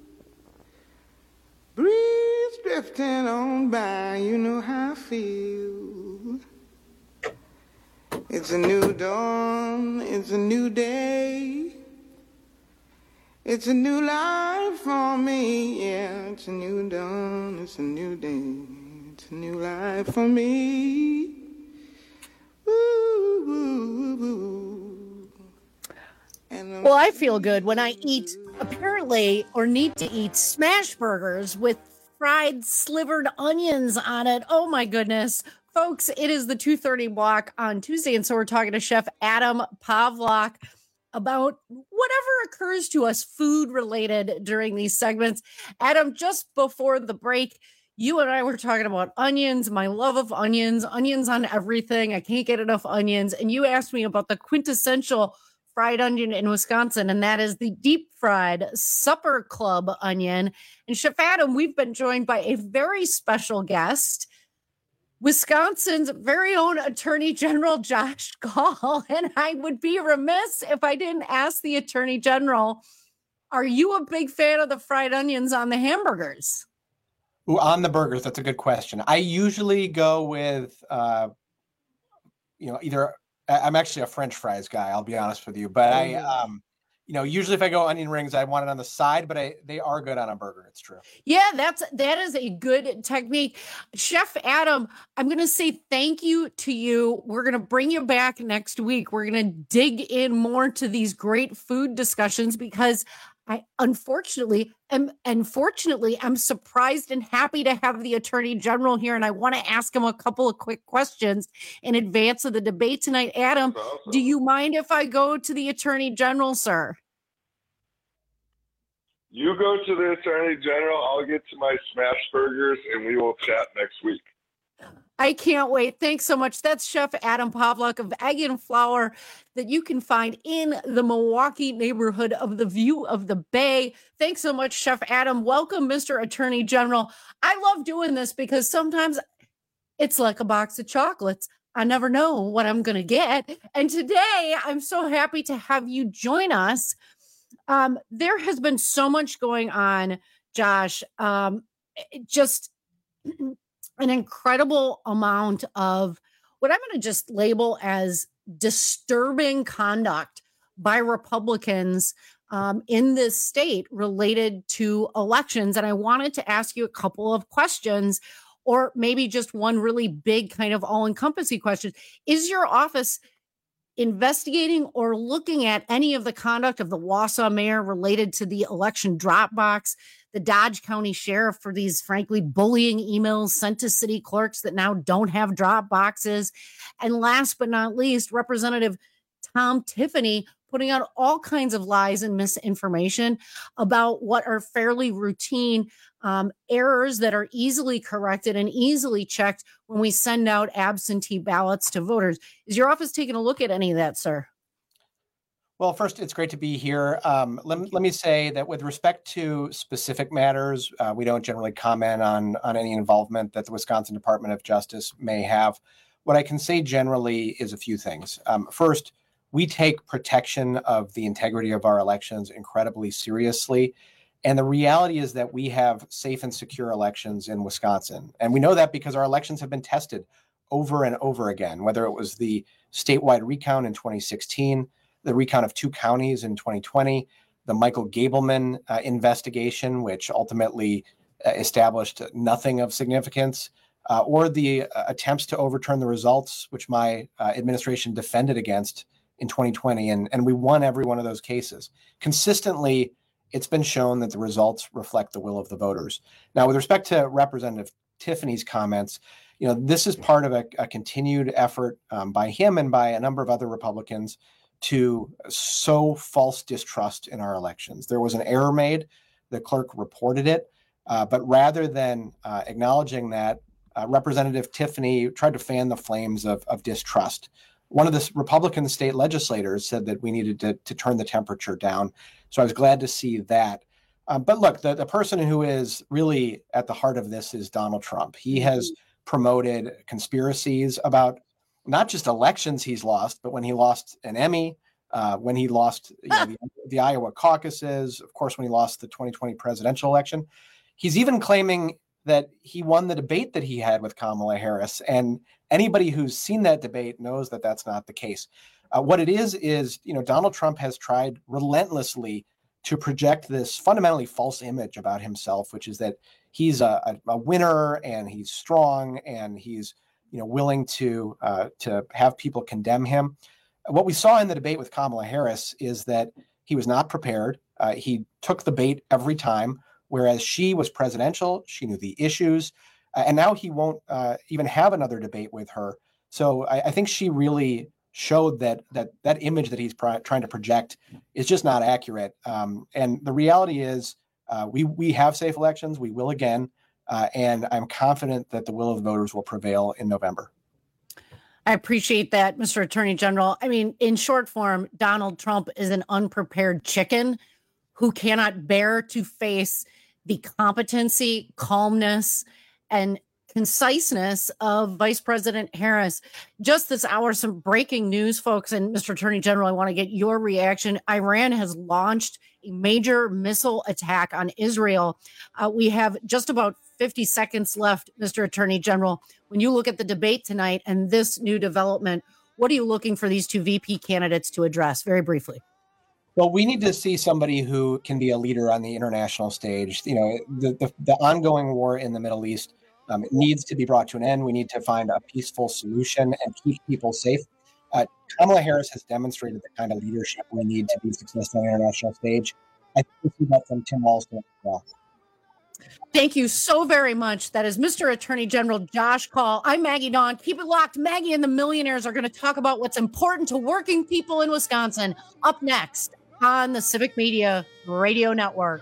Breeze drifting on by, you know how I feel. It's a new dawn, it's a new day. It's a new life for me, yeah. It's a new dawn, it's a new day. It's a new life for me. Ooh, ooh, ooh. Well, I feel good when I eat, apparently, or need to eat smash burgers with fried slivered onions on it. Oh, my goodness. Folks, it is the two thirty block on Tuesday, and so we're talking to Chef Adam Pawlak about whatever occurs to us food-related during these segments. Adam, just before the break, you and I were talking about onions, my love of onions, onions on everything. I can't get enough onions. And you asked me about the quintessential fried onion in Wisconsin, and that is the deep fried Supper Club onion. And Chef Adam, we've been joined by a very special guest, Wisconsin's very own Attorney General Josh Kaul. And I would be remiss if I didn't ask the Attorney General, are you a big fan of the fried onions on the hamburgers? Ooh, on the burgers, that's a good question. I usually go with, uh, you know, either I'm actually a French fries guy, I'll be honest with you. But I, um, you know, usually if I go onion rings, I want it on the side, but I, they are good on a burger. It's true. Yeah, that's, that is a good technique. Chef Adam, I'm going to say thank you to you. We're going to bring you back next week. We're going to dig in more to these great food discussions because I unfortunately am, unfortunately, I'm surprised and happy to have the Attorney General here, and I want to ask him a couple of quick questions in advance of the debate tonight. Adam, awesome. Do you mind if I go to the Attorney General, sir? You go to the Attorney General, I'll get to my smash burgers, and we will chat next week. I can't wait. Thanks so much. That's Chef Adam Pawlak of Egg and Flour that you can find in the Milwaukee neighborhood of the View of the Bay. Thanks so much, Chef Adam. Welcome, Mister Attorney General. I love doing this because sometimes it's like a box of chocolates. I never know what I'm going to get. And today I'm so happy to have you join us. Um, there has been so much going on, Josh. Um, just... an incredible amount of what I'm going to just label as disturbing conduct by Republicans um, in this state related to elections. And I wanted to ask you a couple of questions, or maybe just one really big kind of all-encompassing question. Is your office investigating or looking at any of the conduct of the Wausau mayor related to the election drop box, the Dodge County sheriff for these, frankly, bullying emails sent to city clerks that now don't have drop boxes, and last but not least, Representative Tom Tiffany putting out all kinds of lies and misinformation about what are fairly routine um, errors that are easily corrected and easily checked when we send out absentee ballots to voters. Is your office taking a look at any of that, sir? Well, first, it's great to be here. Um, let, let me say that with respect to specific matters, uh, we don't generally comment on, on any involvement that the Wisconsin Department of Justice may have. What I can say generally is a few things. Um, first, we take protection of the integrity of our elections incredibly seriously. And the reality is that we have safe and secure elections in Wisconsin. And we know that because our elections have been tested over and over again, whether it was the statewide recount in twenty sixteen, the recount of two counties in twenty twenty, the Michael Gableman uh, investigation, which ultimately uh, established nothing of significance, uh, or the uh, attempts to overturn the results, which my uh, administration defended against in twenty twenty, and, and we won every one of those cases. Consistently, it's been shown that the results reflect the will of the voters. Now, with respect to Representative Tiffany's comments, you know, this is part of a, a continued effort um, by him and by a number of other Republicans to sow false distrust in our elections. There was an error made. The clerk reported it. Uh, but rather than uh, acknowledging that, uh, Representative Tiffany tried to fan the flames of, of distrust. One of the Republican state legislators said that we needed to, to turn the temperature down. So I was glad to see that. Um, but look, the, the person who is really at the heart of this is Donald Trump. He has promoted conspiracies about not just elections he's lost, but when he lost an Emmy, uh, when he lost you know, the, the Iowa caucuses, of course, when he lost the twenty twenty presidential election. He's even claiming that he won the debate that he had with Kamala Harris. And anybody who's seen that debate knows that that's not the case. Uh, what it is, is, you know, Donald Trump has tried relentlessly to project this fundamentally false image about himself, which is that he's a, a, a winner and he's strong and he's, you know, willing to uh, to have people condemn him. What we saw in the debate with Kamala Harris is that he was not prepared. Uh, he took the bait every time, whereas she was presidential. She knew the issues. Uh, and now he won't uh, even have another debate with her. So I, I think she really showed that that that image that he's pr- trying to project is just not accurate. Um, and the reality is uh, we we have safe elections. We will again. Uh, and I'm confident that the will of the voters will prevail in November. I appreciate that, Mister Attorney General. I mean, in short form, Donald Trump is an unprepared chicken who cannot bear to face the competency, calmness, and conciseness of Vice President Harris. Just this hour, some breaking news, folks. And Mister Attorney General, I want to get your reaction. Iran has launched a major missile attack on Israel. Uh, we have just about fifty seconds left, Mister Attorney General. When you look at the debate tonight and this new development, what are you looking for these two V P candidates to address? Very briefly. Well, we need to see somebody who can be a leader on the international stage. You know, the, the, the ongoing war in the Middle East um, needs to be brought to an end. We need to find a peaceful solution and keep people safe. Uh, Kamala Harris has demonstrated the kind of leadership we need to be successful on the international stage. I think we see that from Tim Walz as well. Thank you so very much. That is Mister Attorney General Josh Kaul. I'm Maggie Dawn. Keep it locked. Maggie and the Millionaires are going to talk about what's important to working people in Wisconsin up next on the Civic Media Radio Network.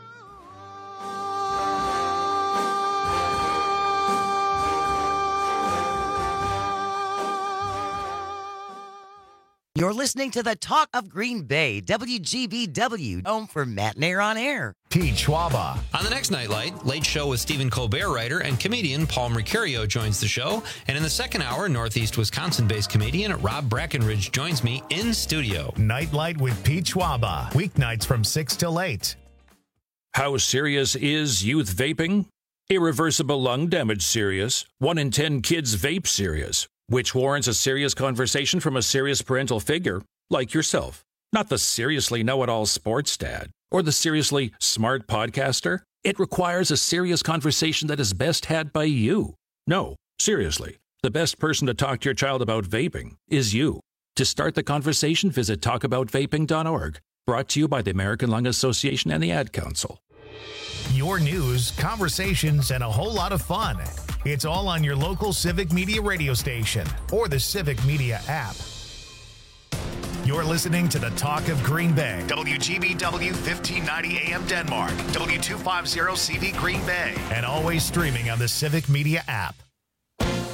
You're listening to the Talk of Green Bay, W G B W, home for Matinee on Air. Pete Schwaba. On the next Nightlight, Late Show with Stephen Colbert writer and comedian Paul Mercurio joins the show. And in the second hour, Northeast Wisconsin-based comedian Rob Brackenridge joins me in studio. Nightlight with Pete Schwaba. Weeknights from six till eight. How serious is youth vaping? Irreversible lung damage serious. One in ten kids vape serious. which warrants a serious conversation from a serious parental figure like yourself. Not the seriously know-it-all sports dad or the seriously smart podcaster. It requires a serious conversation that is best had by you. No, seriously, the best person to talk to your child about vaping is you. To start the conversation, visit talk about vaping dot org. Brought to you by the American Lung Association and the Ad Council. Your news, conversations, and a whole lot of fun. It's all on your local Civic Media radio station or the Civic Media app. You're listening to the Talk of Green Bay. W G B W fifteen ninety A M Denmark. W two fifty C V Green Bay. And always streaming on the Civic Media app.